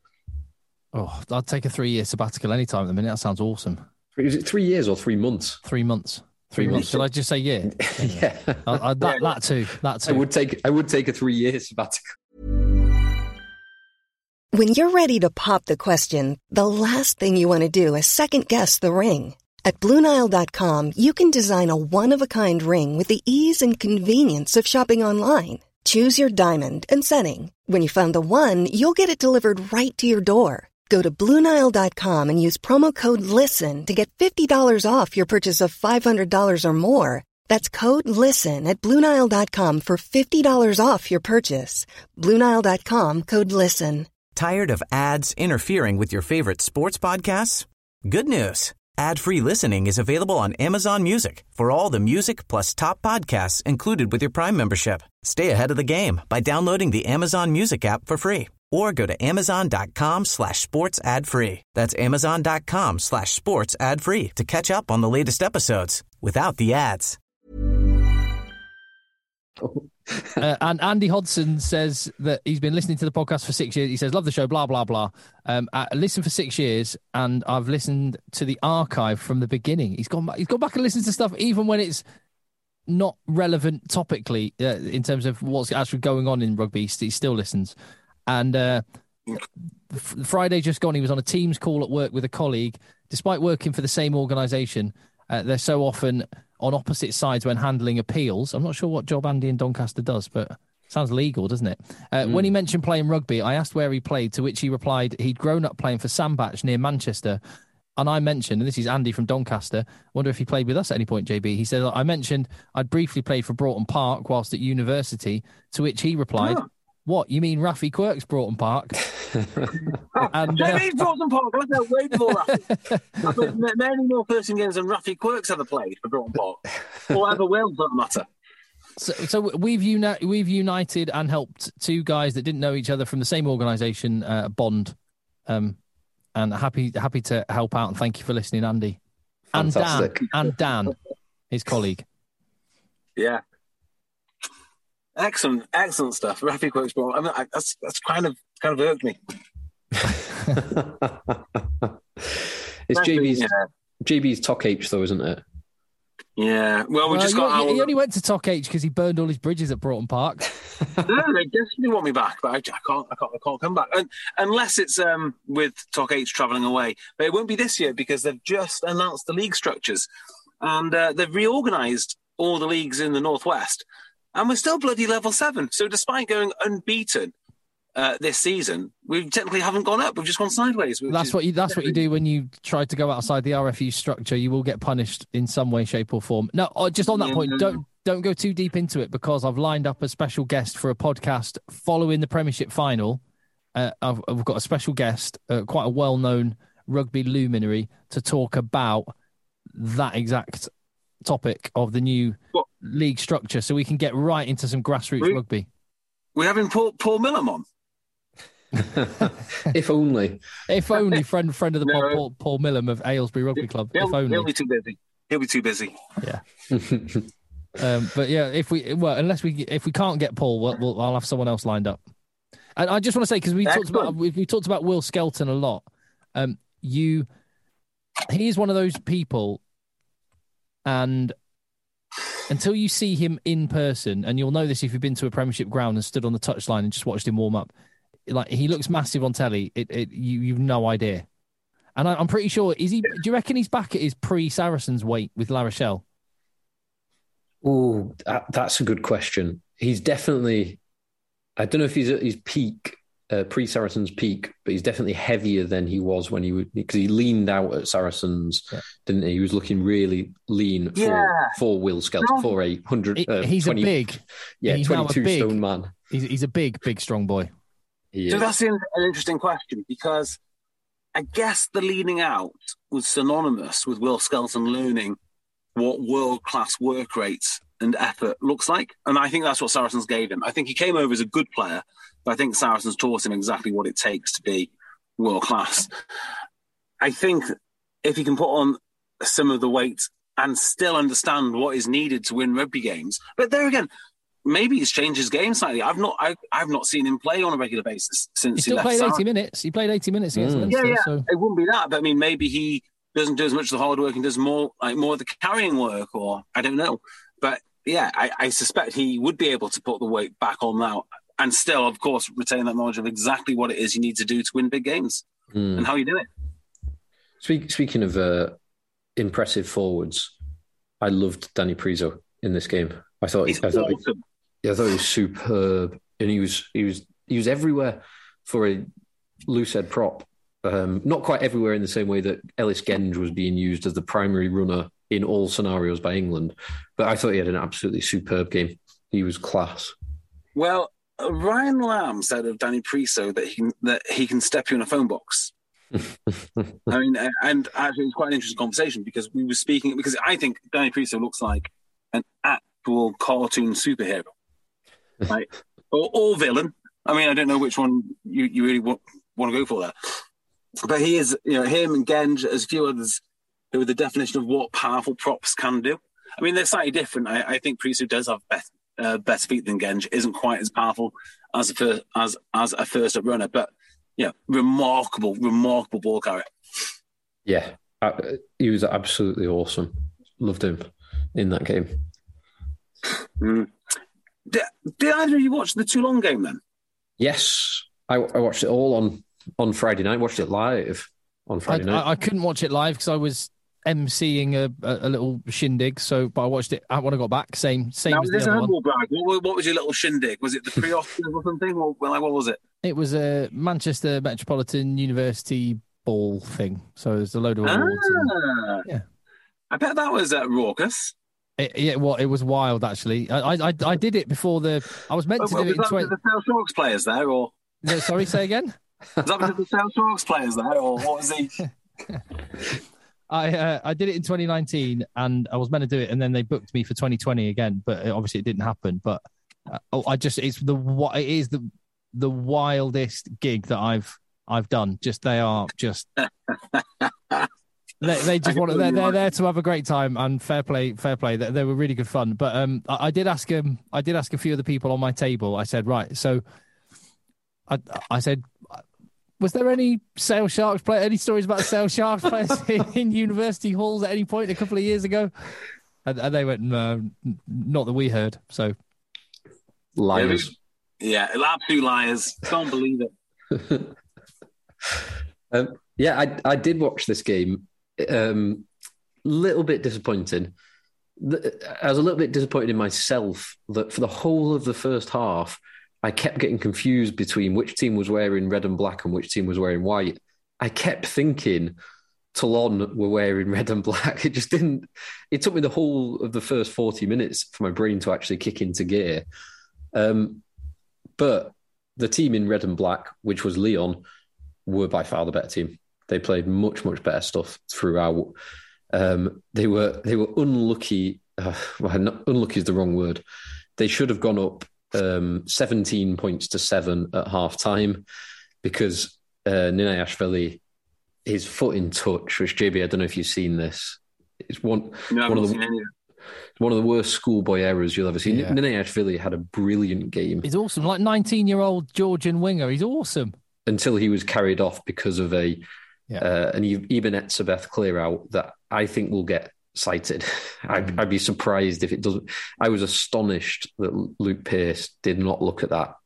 Oh, I'd take a three-year sabbatical any time at the minute. That sounds awesome. Is it three years or three months? Three months. Three months. Should I just say year? yeah, I, I, that that too. That too. I would take. I would take a three-year sabbatical. When you're ready to pop the question, the last thing you want to do is second-guess the ring. At Blue Nile dot com, you can design a one-of-a-kind ring with the ease and convenience of shopping online. Choose your diamond and setting. When you find the one, you'll get it delivered right to your door. Go to Blue Nile dot com and use promo code LISTEN to get fifty dollars off your purchase of five hundred dollars or more. That's code LISTEN at Blue Nile dot com for fifty dollars off your purchase. Blue Nile dot com, code LISTEN. Tired of ads interfering with your favorite sports podcasts? Good news. Ad-free listening is available on Amazon Music for all the music plus top podcasts included with your Prime membership. Stay ahead of the game by downloading the Amazon Music app for free or go to amazon.com slash sports ad free. That's amazon.com slash sports ad free to catch up on the latest episodes without the ads. uh, and Andy Hodson says that he's been listening to the podcast for six years. He says, love the show, blah, blah, blah. Um, I listened for six years and I've listened to the archive from the beginning. He's gone, he's gone back and listened to stuff even when it's not relevant topically uh, in terms of what's actually going on in rugby. He still listens. And uh, Friday just gone, he was on a Teams call at work with a colleague. Despite working for the same organisation, uh, they're so often on opposite sides when handling appeals. I'm not sure what job Andy in Doncaster does, but sounds legal, doesn't it? Uh, mm. When he mentioned playing rugby, I asked where he played, to which he replied he'd grown up playing for Sandbach near Manchester. And I mentioned, and this is Andy from Doncaster, wonder if he played with us at any point, J B. He said, I mentioned I'd briefly played for Broughton Park whilst at university, to which he replied, oh. What, you mean Raffy Quirk's Broughton Park? and, uh, J B's Broughton Park, I know way before Raffy. I've played many more first games than Raffy Quirk's ever played for Broughton Park, or ever will, for that matter. So, so we've uni- we've united and helped two guys that didn't know each other from the same organisation uh, bond, um, and happy happy to help out. And thank you for listening, Andy. Fantastic. And Dan, and Dan, his colleague. Yeah, excellent, excellent stuff. Raffy Quirk's ball. I mean, I, that's that's kind of kind of irked me. It's J B's yeah. J B's Toc H though, isn't it? Yeah, well, we well, just got. He, our... he only went to Toc H because he burned all his bridges at Broughton Park. No, they definitely want me back, but I, I can't. I can't. I can't come back and, unless it's um, with Toc H travelling away. But it won't be this year because they've just announced the league structures, and uh, they've reorganised all the leagues in the Northwest, and we're still bloody level seven. So despite going unbeaten uh, this season, we technically haven't gone up. We've just gone sideways. That's what you. That's what you do when you try to go outside the R F U structure. You will get punished in some way, shape, or form. No, just on that yeah. point, don't don't go too deep into it because I've lined up a special guest for a podcast following the Premiership final. Uh, I've, I've got a special guest, uh, quite a well-known rugby luminary, to talk about that exact topic of the new what? league structure, so we can get right into some grassroots we, rugby. We're having Paul, Paul Millam on. If only. If only, friend friend of the no. pod, Paul, Paul Millam of Aylesbury Rugby Club. He'll, if only. He'll be too busy. He'll be too busy. Yeah. um, but yeah, if we well, unless we if we can't get Paul, we'll, we'll, I'll have someone else lined up. And I just want to say, because we talked about we, we talked about Will Skelton a lot. Um, you, he is one of those people, and until you see him in person, and you'll know this if you've been to a Premiership ground and stood on the touchline and just watched him warm up, like he looks massive on telly. It, it you you've no idea. And I, I'm pretty sure is he. Do you reckon he's back at his pre-Saracens weight with La Rochelle? Oh, that, that's a good question. He's definitely. I don't know if he's at his peak, uh, pre-Saracens peak, but he's definitely heavier than he was when he would, because he leaned out at Saracens, yeah. didn't he? He was looking really lean for, yeah. for Will Skelton, for a hundred. Uh, he's twenty, a big, yeah, he's twenty-two big, stone man. He's, he's a big, big, strong boy. He so is. that's an interesting question, because I guess the leaning out was synonymous with Will Skelton learning what world-class work rates and effort looks like. And I think that's what Saracens gave him. I think he came over as a good player, but I think Saracens taught him exactly what it takes to be world-class. I think if he can put on some of the weight and still understand what is needed to win rugby games, but there again, maybe he's changed his game slightly. I've not I, I've not seen him play on a regular basis since he, he still left played Saracens. eighty minutes. He played eighty minutes against mm. Leinster. Yeah, yeah. So. It wouldn't be that, but I mean, maybe he doesn't do as much of the hard work and does more like more of the carrying work, or I don't know. But yeah, I, I suspect he would be able to put the weight back on now. and still, of course, retain that knowledge of exactly what it is you need to do to win big games mm. and how you do it. Speak, speaking of uh, impressive forwards, I loved Danny Priso in this game. I thought He's I thought awesome. he, I thought he was superb, and he was he was he was everywhere for a loosehead prop. Um, not quite everywhere in the same way that Ellis Genge was being used as the primary runner in all scenarios by England, but I thought he had an absolutely superb game. He was class. Well, uh, Ryan Lamb said of Danny Priso that he can, that he can step you in a phone box. I mean, and actually, it was quite an interesting conversation because we were speaking because I think Danny Priso looks like an actual cartoon superhero, right? or, or villain. I mean, I don't know which one you, you really want, want to go for there, but he is, you know, him and Genge, as a few others, who are the definition of what powerful props can do. I mean, they're slightly different. I, I think Priso does have better, uh, better feet than Genge. Isn't quite as powerful as a first, as as a first up runner, but. Yeah, remarkable, remarkable ball carrier. Yeah, he was absolutely awesome. Loved him in that game. Mm. Did, did either of you watch the Toulon game then? Yes, I, I watched it all on, on Friday night. Watched it live on Friday I, night. I, I couldn't watch it live because I was emceeing a, a, a little shindig. So, but I watched it when I got back. Same, same now, as the other one. Brag. What, what was your little shindig? Was it the pre-Oscars or something? Or like, what was it? It was a Manchester Metropolitan University ball thing. So there's a load of awards. Ah, and, yeah, I bet that was uh, raucous. It, yeah, well, it was wild actually. I, I, I did it before the. I was meant to well, do it in twenty. Was that the Sale Sharks players there, or? No, sorry, say again. Was that because the Sale Sharks players there, or what was he? I uh, I did it in twenty nineteen, and I was meant to do it, and then they booked me for twenty twenty again, but obviously it didn't happen. But uh, oh, I just it's the what it is the the wildest gig that I've I've done. Just they are just they, they just want they're they're there to have a great time, and fair play fair play they, they were really good fun. But um I, I did ask um I did ask a few of the people on my table. I said right, so I I said. Was there any Sale Sharks play? Any stories about Sale Sharks players in, in university halls at any point a couple of years ago? And, and they went, no, not that we heard. So liars, yeah, absolute liars. Can't believe it. um, yeah, I I did watch this game. Um, little bit disappointing. I was a little bit disappointed in myself that for the whole of the first half. I kept getting confused between which team was wearing red and black and which team was wearing white. I kept thinking Toulon were wearing red and black. It just didn't... It took me the whole of the first forty minutes for my brain to actually kick into gear. Um, but the team in red and black, which was Lyon, were by far the better team. They played much, much better stuff throughout. Um, they were they were unlucky. Uh, well, not, unlucky is the wrong word. They should have gone up Um, seventeen points to seven at half time because uh, Ninayashvili, his foot in touch, which J B, I don't know if you've seen this. It's one, no, one of the one of the worst schoolboy errors you'll ever see. Yeah. Ninayashvili had a brilliant game. He's awesome, like nineteen-year-old Georgian winger. He's awesome until he was carried off because of a yeah. uh, an Ibn Etzebeth clear out that I think will get cited. I'd, mm. I'd be surprised if it doesn't. I was astonished that Luke Pearce did not look at that.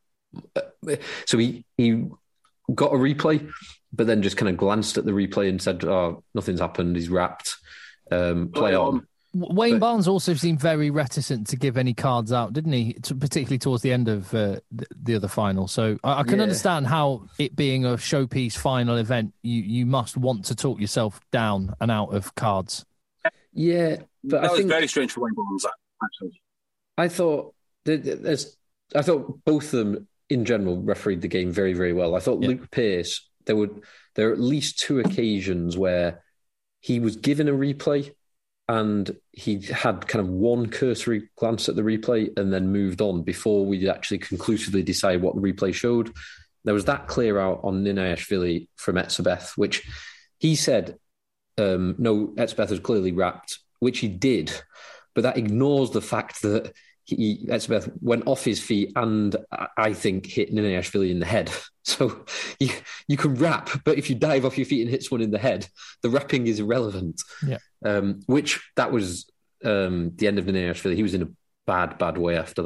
So he he got a replay, but then just kind of glanced at the replay and said, "Oh, nothing's happened. He's wrapped. Um, play on." Wayne but, Barnes also seemed very reticent to give any cards out, didn't he? Particularly towards the end of uh, the other final. So I, I can yeah. understand how it being a showpiece final event, you you must want to talk yourself down and out of cards. Yeah, but that I was think very strange for Wayne Barnes. Actually, I thought there's, I thought both of them in general refereed the game very, very well. I thought yeah. Luke Pearce, there would there are at least two occasions where he was given a replay and he had kind of one cursory glance at the replay and then moved on before we actually conclusively decide what the replay showed. There was that clear out on Ninayashvili from Etzebeth, which he said. Um, no, Etzebeth was clearly wrapped, which he did, but that ignores the fact that he, Etzebeth went off his feet and I think hit Ninayashvili in the head. So you, you can wrap, but if you dive off your feet and hit someone in the head, the wrapping is irrelevant. Yeah. Um, which that was um, the end of Ninayashvili. He was in a bad, bad way after that.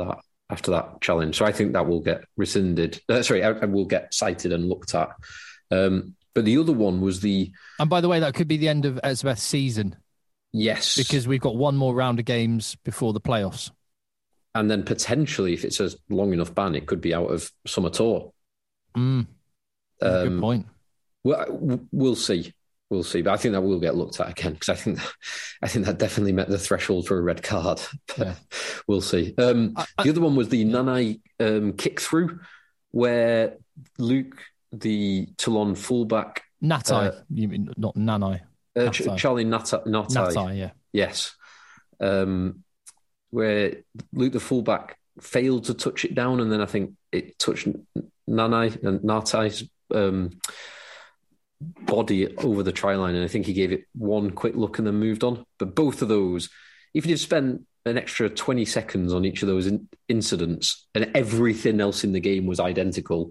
after that challenge. So I think that will get rescinded. Uh, sorry, I, I will get cited and looked at. Um, but the other one was the... And by the way, that could be the end of Elizabeth's season. Yes. Because we've got one more round of games before the playoffs. And then potentially, if it's a long enough ban, it could be out of summer tour. Mm. Um, Good point. Well, we'll see. We'll see. But I think that will get looked at again, because I think that, I think that definitely met the threshold for a red card. But yeah. We'll see. Um, I, I, the other one was the Nanai um, kick through, where Luke, the Toulon fullback... Natai, uh, you mean not Nanai. Uh, Ch- Charlie Natai. Natai. Natai, yeah. Yes. Um, where Luke, the fullback, failed to touch it down, and then I think it touched Nanai and Natai's um, body over the try line, and I think he gave it one quick look and then moved on. But both of those, if you'd spent an extra twenty seconds on each of those in- incidents and everything else in the game was identical,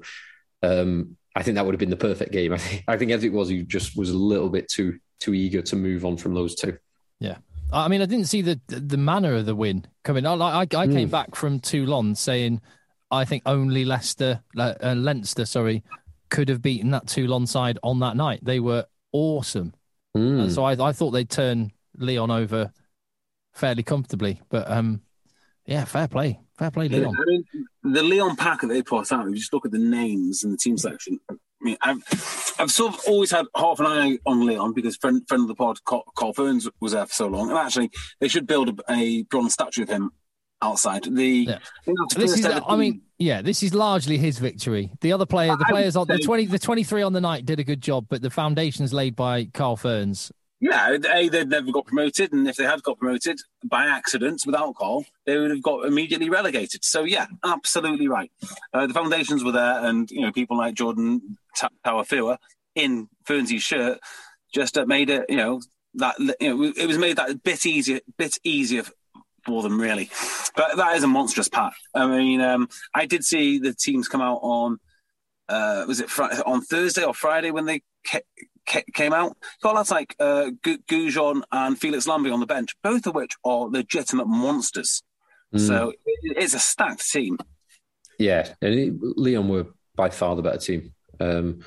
um, I think that would have been the perfect game. I think, I think as it was, he just was a little bit too too eager to move on from those two. Yeah. I mean, I didn't see the the manner of the win coming. I I, I came mm. back from Toulon saying I think only Leicester, uh, Leinster, sorry, could have beaten that Toulon side on that night. They were awesome. Mm. And so I, I thought they'd turn Lyon over fairly comfortably. But um, yeah, fair play. Fair play, Lyon. I mean, the Lyon pack that they put out, if you just look at the names and the team selection, I mean, I've, I've sort of always had half an eye on Lyon because friend, friend of the pod, Carl Ferns, was there for so long. And actually, they should build a, a bronze statue of him outside. The, yeah. This is, I mean, yeah, this is largely his victory. The other player, the players on the twenty, the twenty-three on the night did a good job, but the foundations laid by Carl Ferns. Yeah, A, they'd never got promoted, and if they had got promoted by accident without Carl, they would have got immediately relegated. So, yeah, absolutely right. Uh, the foundations were there, and you know, people like Jordan Tawafua in Fernsy's shirt just uh, made it. You know that you know it was made that bit easier, bit easier for them, really. But that is a monstrous pack. I mean, um, I did see the teams come out on uh, was it Friday, on Thursday or Friday when they. Ke- came out. Got lads like uh, Goujon and Felix Lambie on the bench, both of which are legitimate monsters. Mm. So it's a stacked team. Yeah, and it, Lyon were by far the better team. Um,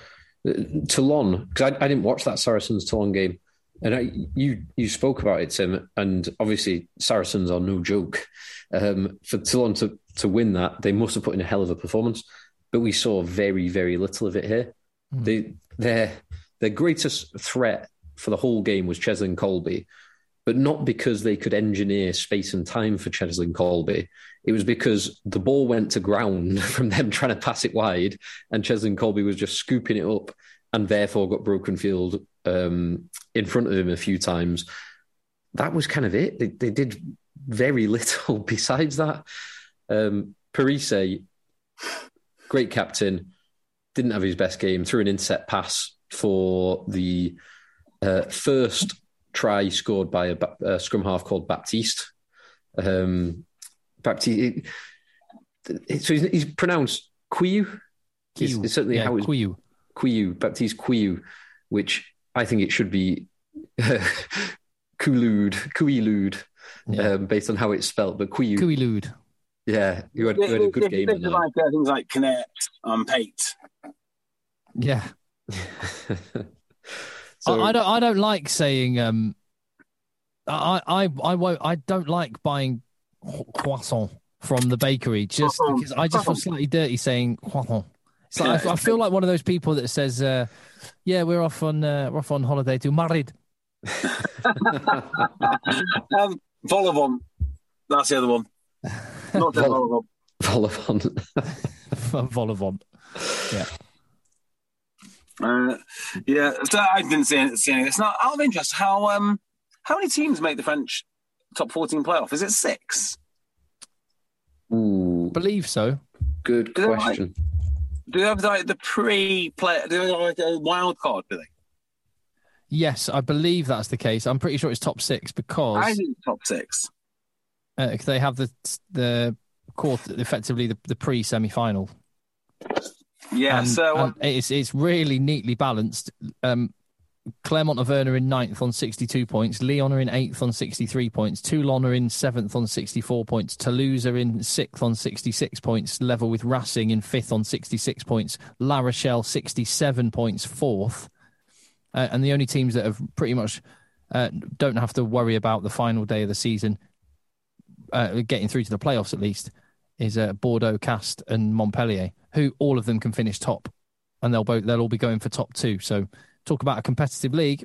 Toulon, because I, I didn't watch that Saracens Toulon game, and I, you you spoke about it, Tim, and obviously Saracens are no joke. Um, for Toulon to, to win that, they must have put in a hell of a performance, but we saw very, very little of it here. Mm. They, they're... Their greatest threat for the whole game was Cheslin Kolbe, but not because they could engineer space and time for Cheslin Kolbe. It was because the ball went to ground from them trying to pass it wide, and Cheslin Kolbe was just scooping it up and therefore got broken field um, in front of him a few times. That was kind of it. They, they did very little besides that. Um, Parise, great captain, didn't have his best game, threw an inset pass for the uh, first try scored by a, a scrum half called Baptiste. Um, Baptiste, it, it, so he's, he's pronounced Quiu. It's, it's certainly yeah, how it's Quiu. Quiu, Baptiste Quiu, which I think it should be uh, Kuilud, Kuilud, yeah. um, based on how it's spelled, but Quiu. Kuilud. Yeah, you had, you had a good game. Things like, uh, things like Connect and Pate. Yeah. so, I, I don't. I don't like saying. Um, I I I won't. I don't like buying croissant from the bakery just because I just feel slightly dirty saying croissant. It's like, I, I feel like one of those people that says, uh, "Yeah, we're off on uh, we're off on holiday to Madrid." um, Vol-au-vent. That's the other one. Not the Vol- Vol-au-vent. Vol-au-vent. Yeah. Uh, yeah, so I didn't see any, see any of this. Now, out of interest, how um, how many teams make the French top fourteen playoff? Is it six? Ooh, believe so. Good do question. Like, do they have like the pre-play? Do they have like a wild card? Do they? Yes, I believe that's the case. I'm pretty sure it's top six because I think top six. Uh, they have the the quarter, effectively the, the pre-semi-final. Yeah, and, so and it's it's really neatly balanced. Um, Clermont-Auvergne are in ninth on sixty-two points. Lyon are in eighth on sixty-three points. Toulon are in seventh on sixty-four points. Toulouse are in sixth on sixty-six points, level with Racing in fifth on sixty-six points. La Rochelle, sixty-seven points, fourth. Uh, and the only teams that have pretty much uh, don't have to worry about the final day of the season, uh, getting through to the playoffs at least, is uh, Bordeaux, Castres and Montpellier, who all of them can finish top. And they'll both they'll all be going for top two. So talk about a competitive league.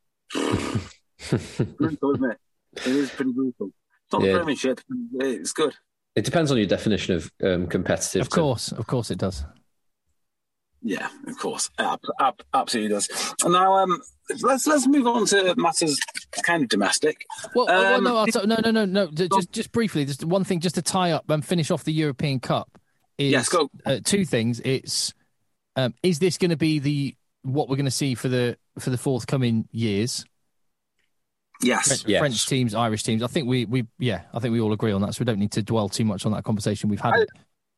Brutal, isn't it? It is pretty brutal. It's not yeah. the Premiership. It's good. It depends on your definition of um, competitive. Of course, of course it does. Yeah, of course, ab- ab- absolutely does. And now, um, let's let's move on to matters kind of domestic. Well, um, well no, I'll t- no, no, no, no. Just just briefly, just one thing, just to tie up and finish off the European Cup. Is, yes, go. Uh, two things. It's um, is this going to be the what we're going to see for the for the forthcoming years? Yes. French, yes. French teams, Irish teams. I think we, we, yeah, I think we all agree on that. So we don't need to dwell too much on that conversation. We've had I, it.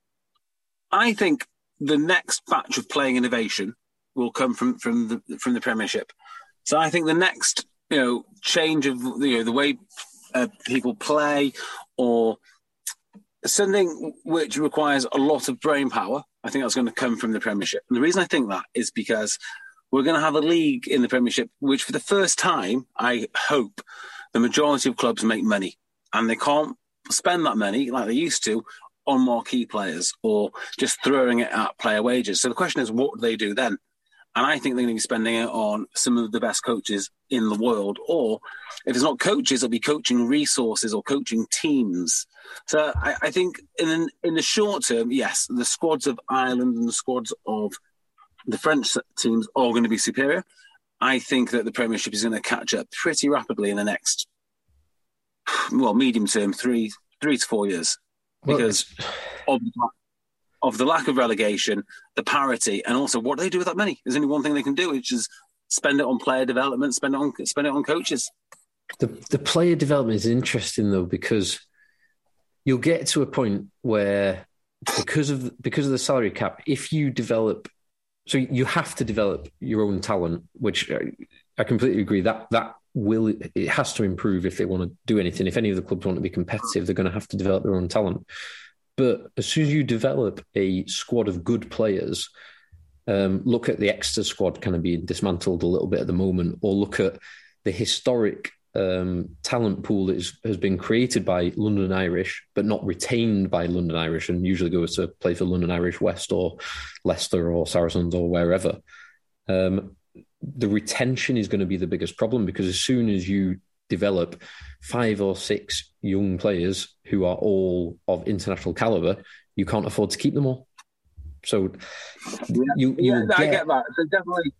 I think the next batch of playing innovation will come from from the from the Premiership. So I think the next, you know, change of you know the way uh, people play or something which requires a lot of brain power, I think that's going to come from the Premiership. And the reason I think that is because we're going to have a league in the Premiership, which for the first time, I hope the majority of clubs make money, and they can't spend that money like they used to on marquee players or just throwing it at player wages. So the question is, what do they do then? And I think they're going to be spending it on some of the best coaches in the world. Or if it's not coaches, it'll be coaching resources or coaching teams. So I, I think in in the short term, yes, the squads of Ireland and the squads of the French teams are going to be superior. I think that the Premiership is going to catch up pretty rapidly in the next, well, medium term, three three to four years. Because well, of, of the lack of relegation, the parity, and also what do they do with that money? There's only one thing they can do, which is spend it on player development, spend it on spend it on coaches. The the player development is interesting though, because you'll get to a point where because of because of the salary cap, if you develop, so you have to develop your own talent, which I completely agree that that. Will it has to improve if they want to do anything. If any of the clubs want to be competitive, they're going to have to develop their own talent. But as soon as you develop a squad of good players, um, look at the Exeter squad kind of being dismantled a little bit at the moment, or look at the historic um, talent pool that is, has been created by London Irish, but not retained by London Irish, and usually goes to play for London Irish West or Leicester or Saracens or wherever. Um, the retention is going to be the biggest problem, because as soon as you develop five or six young players who are all of international caliber, you can't afford to keep them all. So yeah, you, you yeah, get... I get that. So definitely,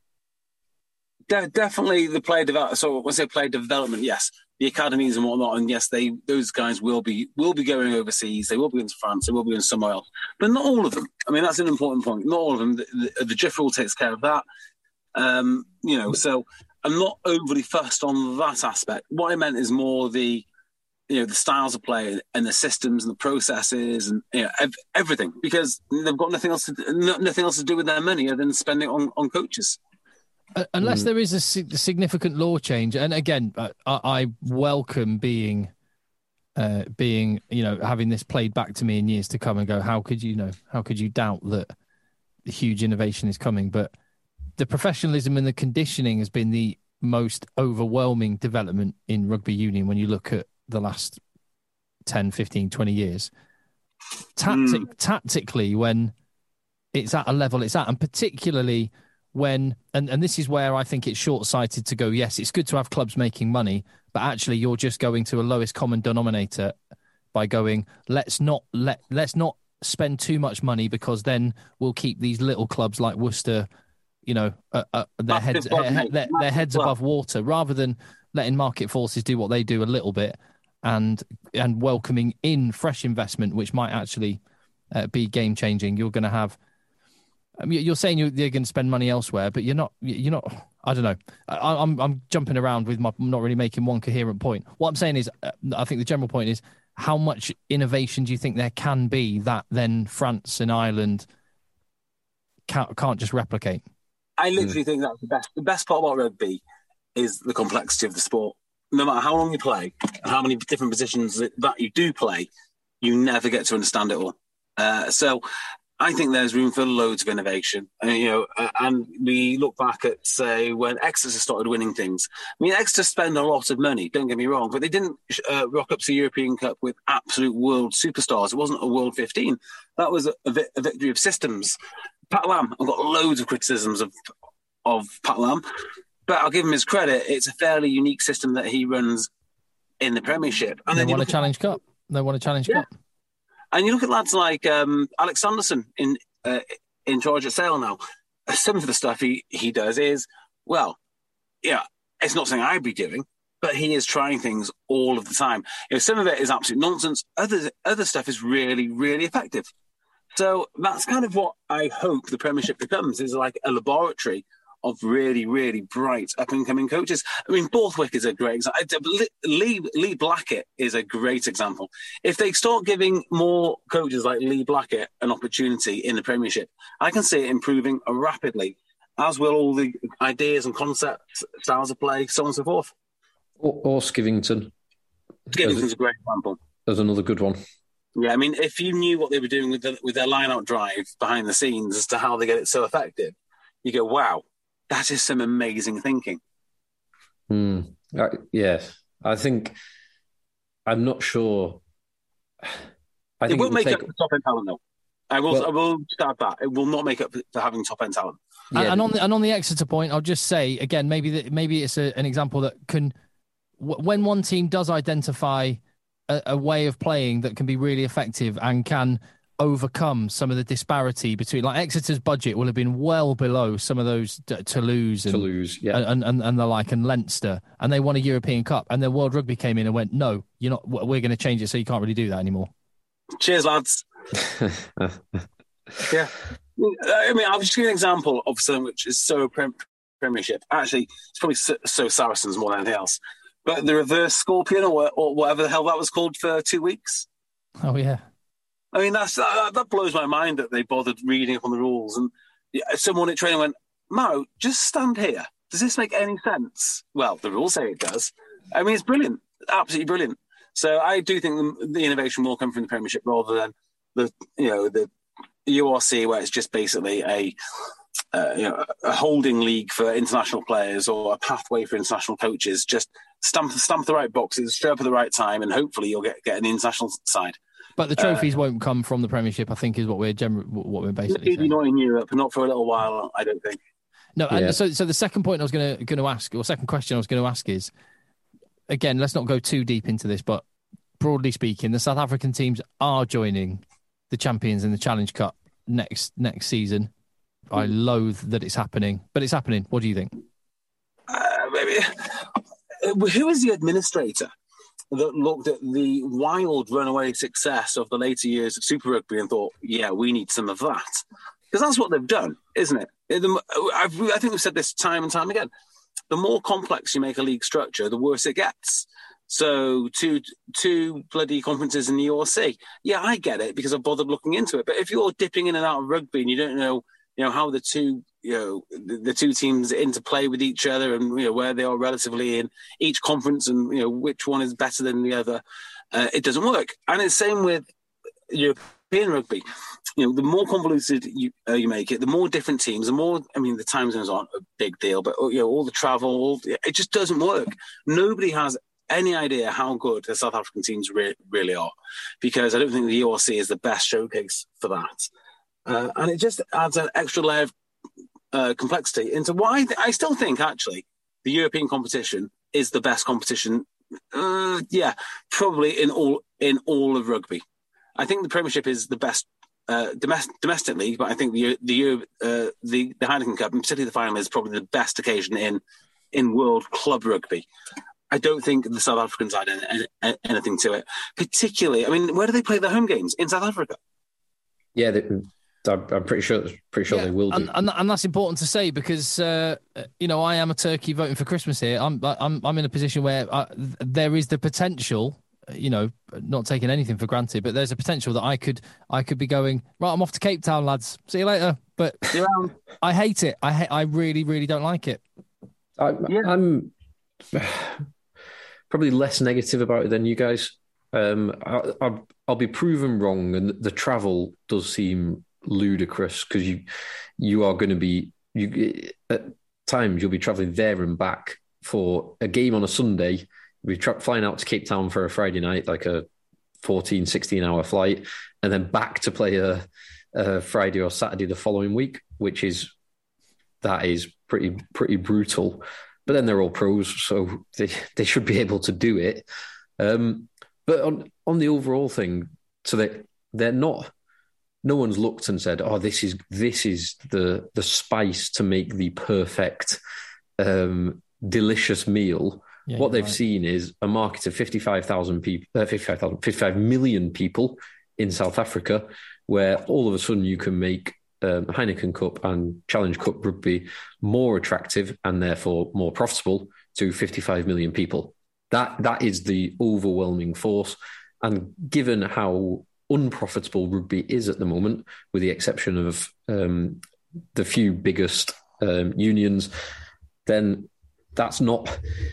de- definitely the player development. So when I say player development, yes, the academies and whatnot, and yes, they those guys will be will be going overseas. They will be going to France. They will be going somewhere else, but not all of them. I mean, that's an important point. Not all of them. The, the, the G I F rule takes care of that. Um, you know, so I'm not overly fussed on that aspect. What I meant is more the, you know, the styles of play and the systems and the processes and you know, ev- everything, because they've got nothing else to no, nothing else to do with their money other than spend it on, on coaches. Uh, unless mm. there is a si- significant law change, and again, I, I welcome being, uh, being you know, having this played back to me in years to come and go, how could you, you know, how could you doubt that the huge innovation is coming? But the professionalism and the conditioning has been the most overwhelming development in rugby union when you look at the last ten, fifteen, twenty years. Tactic, mm. Tactically, when it's at a level it's at, and particularly when, and, and this is where I think it's short-sighted to go, yes, it's good to have clubs making money, but actually you're just going to a lowest common denominator by going, let's not let let's not spend too much money, because then we'll keep these little clubs like Worcester, you know, uh, uh, their heads uh, their, their heads above water, rather than letting market forces do what they do a little bit, and and welcoming in fresh investment, which might actually uh, be game changing. You're going to have, I mean, you're saying you're, you're going to spend money elsewhere, but you're not. You're not. I don't know. I, I'm I'm jumping around with my, I'm not really making one coherent point. What I'm saying is, uh, I think the general point is, how much innovation do you think there can be that then France and Ireland can't, can't just replicate? I literally mm. think that's the best. The best part about rugby is the complexity of the sport. No matter how long you play and how many different positions that you do play, you never get to understand it all. Uh, so I think there's room for loads of innovation. And, you know, uh, and we look back at, say, when Exeter started winning things. I mean, Exeter spend a lot of money, don't get me wrong, but they didn't uh, rock up to the European Cup with absolute world superstars. It wasn't a World fifteen. That was a, a, vi- a victory of systems. Pat Lam, I've got loads of criticisms of, of Pat Lam. But I'll give him his credit. It's a fairly unique system that he runs in the Premiership. And they won a Challenge Cup. They won a Challenge yeah. Cup. And you look at lads like um, Alex Sanderson in uh, in charge at Sale now. Some of the stuff he, he does is, well, yeah, it's not something I'd be doing, but he is trying things all of the time. You know, some of it is absolute nonsense. Other other stuff is really, really effective. So that's kind of what I hope the Premiership becomes, is like a laboratory of really, really bright up-and-coming coaches. I mean, Borthwick is a great example. Lee, Lee Blackett is a great example. If they start giving more coaches like Lee Blackett an opportunity in the Premiership, I can see it improving rapidly, as will all the ideas and concepts, styles of play, so on and so forth. Or, or Skivington. Skivington's a great example. There's another good one. Yeah, I mean, if you knew what they were doing with, the, with their line-out drive behind the scenes as to how they get it so effective, you go, wow. That is some amazing thinking. Mm, uh, yes, I think I'm not sure. I think it will it make take... up for top end talent, though. I will. Well, I will start that. It will not make up for having top end talent. Yeah. And, and on the and on the Exeter point, I'll just say again, maybe that maybe it's a, an example that can, w- when one team does identify a, a way of playing that can be really effective and can overcome some of the disparity between, like, Exeter's budget will have been well below some of those t- Toulouse and, Toulouse, yeah. and, and and the like, and Leinster, and they won a European Cup, and then World Rugby came in and went, no, you're not. We're going to change it, so you can't really do that anymore. Cheers, lads. Yeah, I mean, I'll just give you an example of something which is so prem- Premiership. Actually, it's probably so, so Saracens more than anything else. But the reverse scorpion, or, or whatever the hell that was called, for two weeks. Oh yeah. I mean, that's that, that blows my mind that they bothered reading up on the rules. And someone at training went, Maro, just stand here. Does this make any sense? Well, the rules say it does. I mean, it's brilliant. Absolutely brilliant. So I do think the, the innovation will come from the Premiership rather than the, you know, the U R C, where it's just basically a, uh, you know, a holding league for international players or a pathway for international coaches. Just stamp, stamp the right boxes, show up at the right time, and hopefully you'll get, get an international side. But the trophies uh, won't come from the Premiership, I think, is what we're generally, what we're basically maybe saying. Not in Europe, not for a little while, I don't think. No, yeah. and so so the second point I was going to going to ask, or second question I was going to ask is, again, let's not go too deep into this, but broadly speaking, the South African teams are joining the champions in the Challenge Cup next next season. I loathe that it's happening, but it's happening. What do you think? Uh, maybe, who is the administrator that looked at the wild runaway success of the later years of Super Rugby and thought, yeah, we need some of that? Because that's what they've done, isn't it? I've, I think we've said this time and time again. The more complex you make a league structure, the worse it gets. So two two bloody conferences in the U R C. Yeah, I get it because I've bothered looking into it. But if you're dipping in and out of rugby and you don't know, you know, how the two, you know, the, the two teams interplay with each other and, you know, where they are relatively in each conference and, you know, which one is better than the other, uh, it doesn't work. And it's the same with European rugby. You know, the more convoluted you, uh, you make it, the more different teams, the more, I mean, the time zones aren't a big deal, but, you know, all the travel, all, it just doesn't work. Nobody has any idea how good the South African teams re- really are, because I don't think the U R C is the best showcase for that. Uh, and it just adds an extra layer of uh, complexity into what I, th- I still think, actually, the European competition is the best competition, uh, yeah, probably in all in all of rugby. I think the Premiership is the best uh, domestic, domestic league, but I think the the, uh, the the Heineken Cup, and particularly the final, is probably the best occasion in in world club rugby. I don't think the South Africans add any, any, anything to it. Particularly, I mean, where do they play their home games? In South Africa. Yeah, they, I'm pretty sure. Pretty sure yeah, they will do, and, and, and that's important to say because uh, you know I am a turkey voting for Christmas here. I'm I'm I'm in a position where I, there is the potential you know, not taking anything for granted, but there's a potential that I could I could be going, right, I'm off to Cape Town, lads. See you later. But yeah. I hate it. I ha- I really, really don't like it. I, yeah. I'm probably less negative about it than you guys. Um, I, I, I'll be proven wrong, and the travel does seem ludicrous because you you are going to be you at times you'll be traveling there and back for a game on a Sunday. We're tra- flying out to Cape Town for a Friday night, like a fourteen, sixteen hour flight, and then back to play a, a Friday or Saturday the following week, which is that is pretty pretty brutal. But then they're all pros, so they, they should be able to do it. Um, but on on the overall thing, so they they're not. No one's looked and said, "Oh, this is this is the the spice to make the perfect, um, delicious meal." Yeah, what they've right. seen is a market of fifty-five thousand people, uh, fifty-five thousand, fifty-five million people in South Africa, where all of a sudden you can make um, Heineken Cup and Challenge Cup rugby more attractive and therefore more profitable to fifty-five million people. That that is the overwhelming force. And given how unprofitable rugby is at the moment, with the exception of um, the few biggest um, unions, then that's not,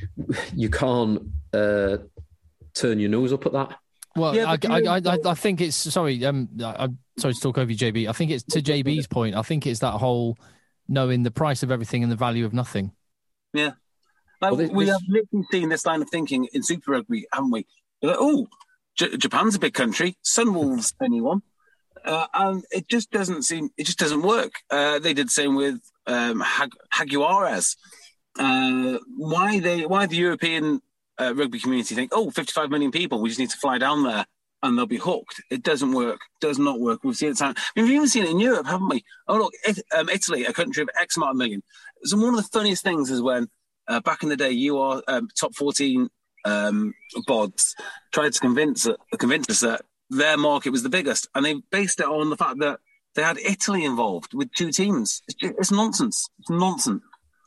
you can't uh, turn your nose up at that. Well, yeah, I, I, I, I think it's, sorry, um, I'm sorry to talk over you, J B. I think it's to J B's point. I think it's that whole knowing the price of everything and the value of nothing. Yeah. Like, well, this, we this... have literally seen this line of thinking in Super Rugby, haven't we? Like, oh, J- Japan's a big country. Sunwolves, anyone? Uh, and it just doesn't seem, it just doesn't work. Uh, they did the same with um, Hag- Jaguares. Uh, why they? Why the European uh, rugby community think, oh, fifty-five million people, we just need to fly down there and they'll be hooked. It doesn't work. Does not work. We've seen it. I mean, we've even seen it in Europe, haven't we? Oh, look, it, um, Italy, a country of X amount of million. So one of the funniest things is when uh, back in the day, you are um, top fourteen um, bods tried to convince uh, convince us that their market was the biggest, and they based it on the fact that they had Italy involved with two teams. It's, just, it's nonsense. It's nonsense.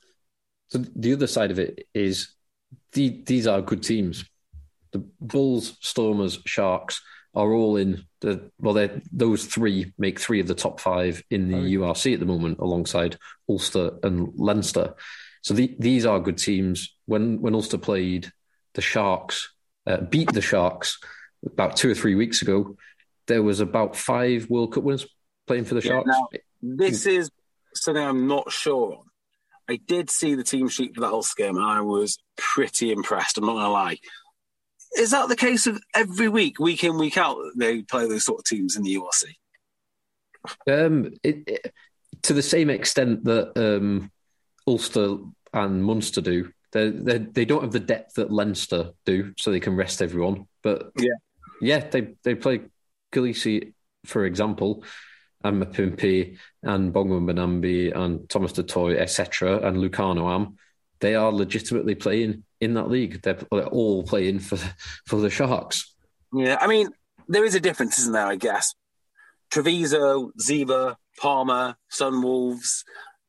So the other side of it is the, these are good teams. The Bulls, Stormers, Sharks are all in the, well, those three make three of the top five in the oh, U R C at the moment, alongside Ulster and Leinster. So the, these are good teams. When when Ulster played the Sharks, uh, beat the Sharks about two or three weeks ago, there was about five World Cup winners playing for the yeah, Sharks. Now, this is something I'm not sure on. I did see the team sheet for that Ulster game and I was pretty impressed, I'm not going to lie. Is that the case of every week, week in, week out, they play those sort of teams in the U R C? Um, it, it, to the same extent that um, Ulster and Munster do. They they don't have the depth that Leinster do, so they can rest everyone. But yeah, yeah, they they play Khaleesi, for example, and Mapimpi and Bongwan Banambi and Thomas du Toit, et cetera, and Lucano Am. They are legitimately playing in that league. They're, they're all playing for for the Sharks. Yeah, I mean, there is a difference, isn't there? I guess Treviso, Ziva, Palmer, Sunwolves.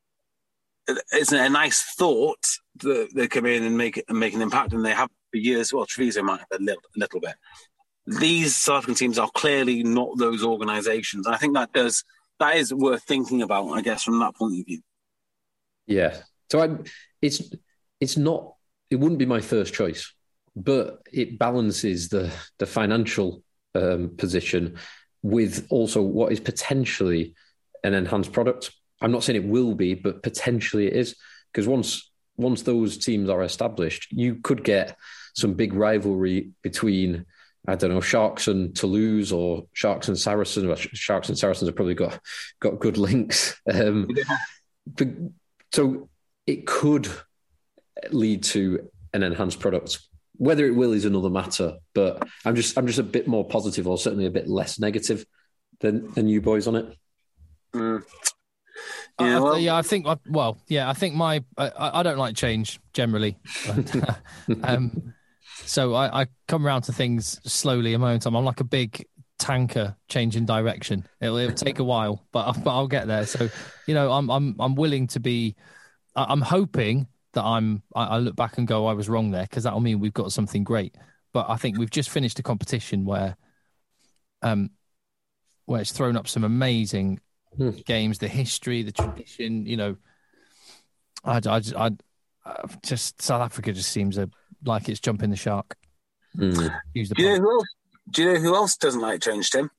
It's a nice thought that they come in and make and make an impact, and they have for years. Well, Treviso might have a little, a little bit. These South African teams are clearly not those organisations. I think that does that is worth thinking about, I guess, from that point of view. Yeah. So I, it's it's not. It wouldn't be my first choice, but it balances the the financial um, position with also what is potentially an enhanced product. I'm not saying it will be, but potentially it is, because once once those teams are established, you could get some big rivalry between, I don't know, Sharks and Toulouse or Sharks and Saracens. Well, Sharks and Saracens have probably got got good links. Um, yeah. but, so it could lead to an enhanced product. Whether it will is another matter. But I'm just I'm just a bit more positive, or certainly a bit less negative than than you boys on it. Mm. Yeah, well, yeah, I think. Well, yeah, I think my I, I don't like change generally, but, um, so I, I come around to things slowly in my own time. I'm like a big tanker changing direction. It'll, it'll take a while, but I'll, but I'll get there. So, you know, I'm I'm I'm willing to be. I'm hoping that I'm. I, I look back and go, I was wrong there, because that'll mean we've got something great. but I think we've just finished a competition where, um, where it's thrown up some amazing hmm. games, the history, the tradition. You know, I, I, I, I just South Africa just seems a, like it's jumping the shark. Mm. Use the do, you know who else, do you know who else doesn't like change, Tim?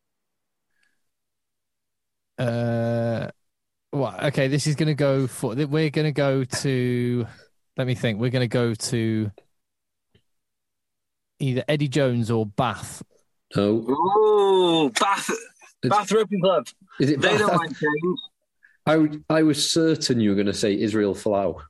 Uh, well, okay, this is going to go for. We're going to go to. Let me think. We're going to go to either Eddie Jones or Bath. Oh, Ooh, Bath, it's, Bath Rugby Club. Is it? They Bath? don't like change. I would, I was certain you were going to say Israel Folau.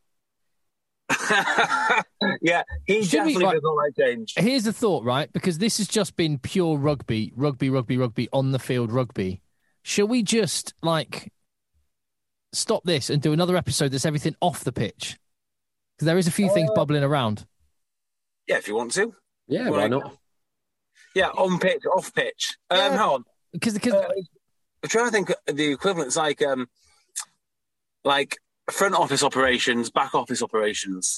Yeah, he Should definitely we, right, doesn't like change. Here's the thought, right? Because this has just been pure rugby, rugby, rugby, rugby, on the field rugby. Shall we just, like, stop this and do another episode that's everything off the pitch? Because there is a few uh, things bubbling around. Yeah, if you want to. Yeah, why not? Yeah, on pitch, off pitch. Um, yeah, hold on. Because, because uh, I'm trying to think the equivalent's like, um, like front office operations, back office operations.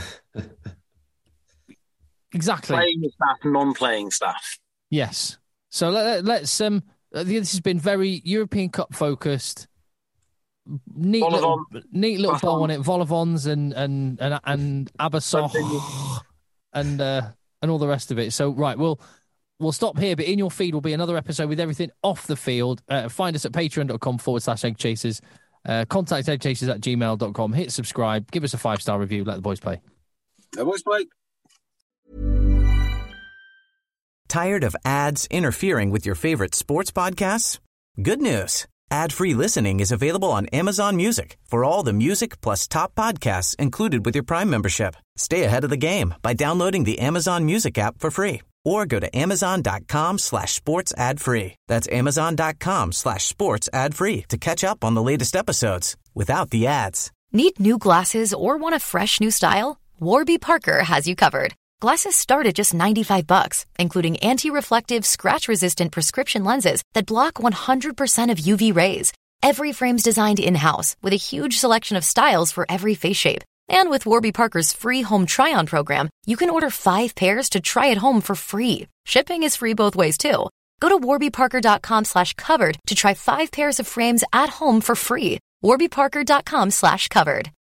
Exactly. Playing staff, non-playing staff. Yes. So let, let's. Um, this has been very European Cup focused. Neat Volivon. little, neat little bow on it. Volivons and and and and Abasoh and uh, and all the rest of it. So right, we'll we'll stop here. But in your feed will be another episode with everything off the field. Uh, find us at patreon.com forward slash egg chasers. Uh, contact eggchasers at gmail dot com. Hit subscribe. Give us a five star review. Let the boys play. The boys play. Tired of ads interfering with your favorite sports podcasts? Good news. Ad-free listening is available on Amazon Music for all the music plus top podcasts included with your Prime membership. Stay ahead of the game by downloading the Amazon Music app for free or go to amazon.com slash sports ad free. That's amazon.com slash sports ad free to catch up on the latest episodes without the ads. Need new glasses or want a fresh new style? Warby Parker has you covered. Glasses start at just ninety-five bucks, including anti-reflective, scratch-resistant prescription lenses that block one hundred percent of U V rays. Every frame's designed in-house with a huge selection of styles for every face shape. And with Warby Parker's free home try-on program, you can order five pairs to try at home for free. Shipping is free both ways, too. Go to warbyparker.com slash covered to try five pairs of frames at home for free. warbyparker.com slash covered.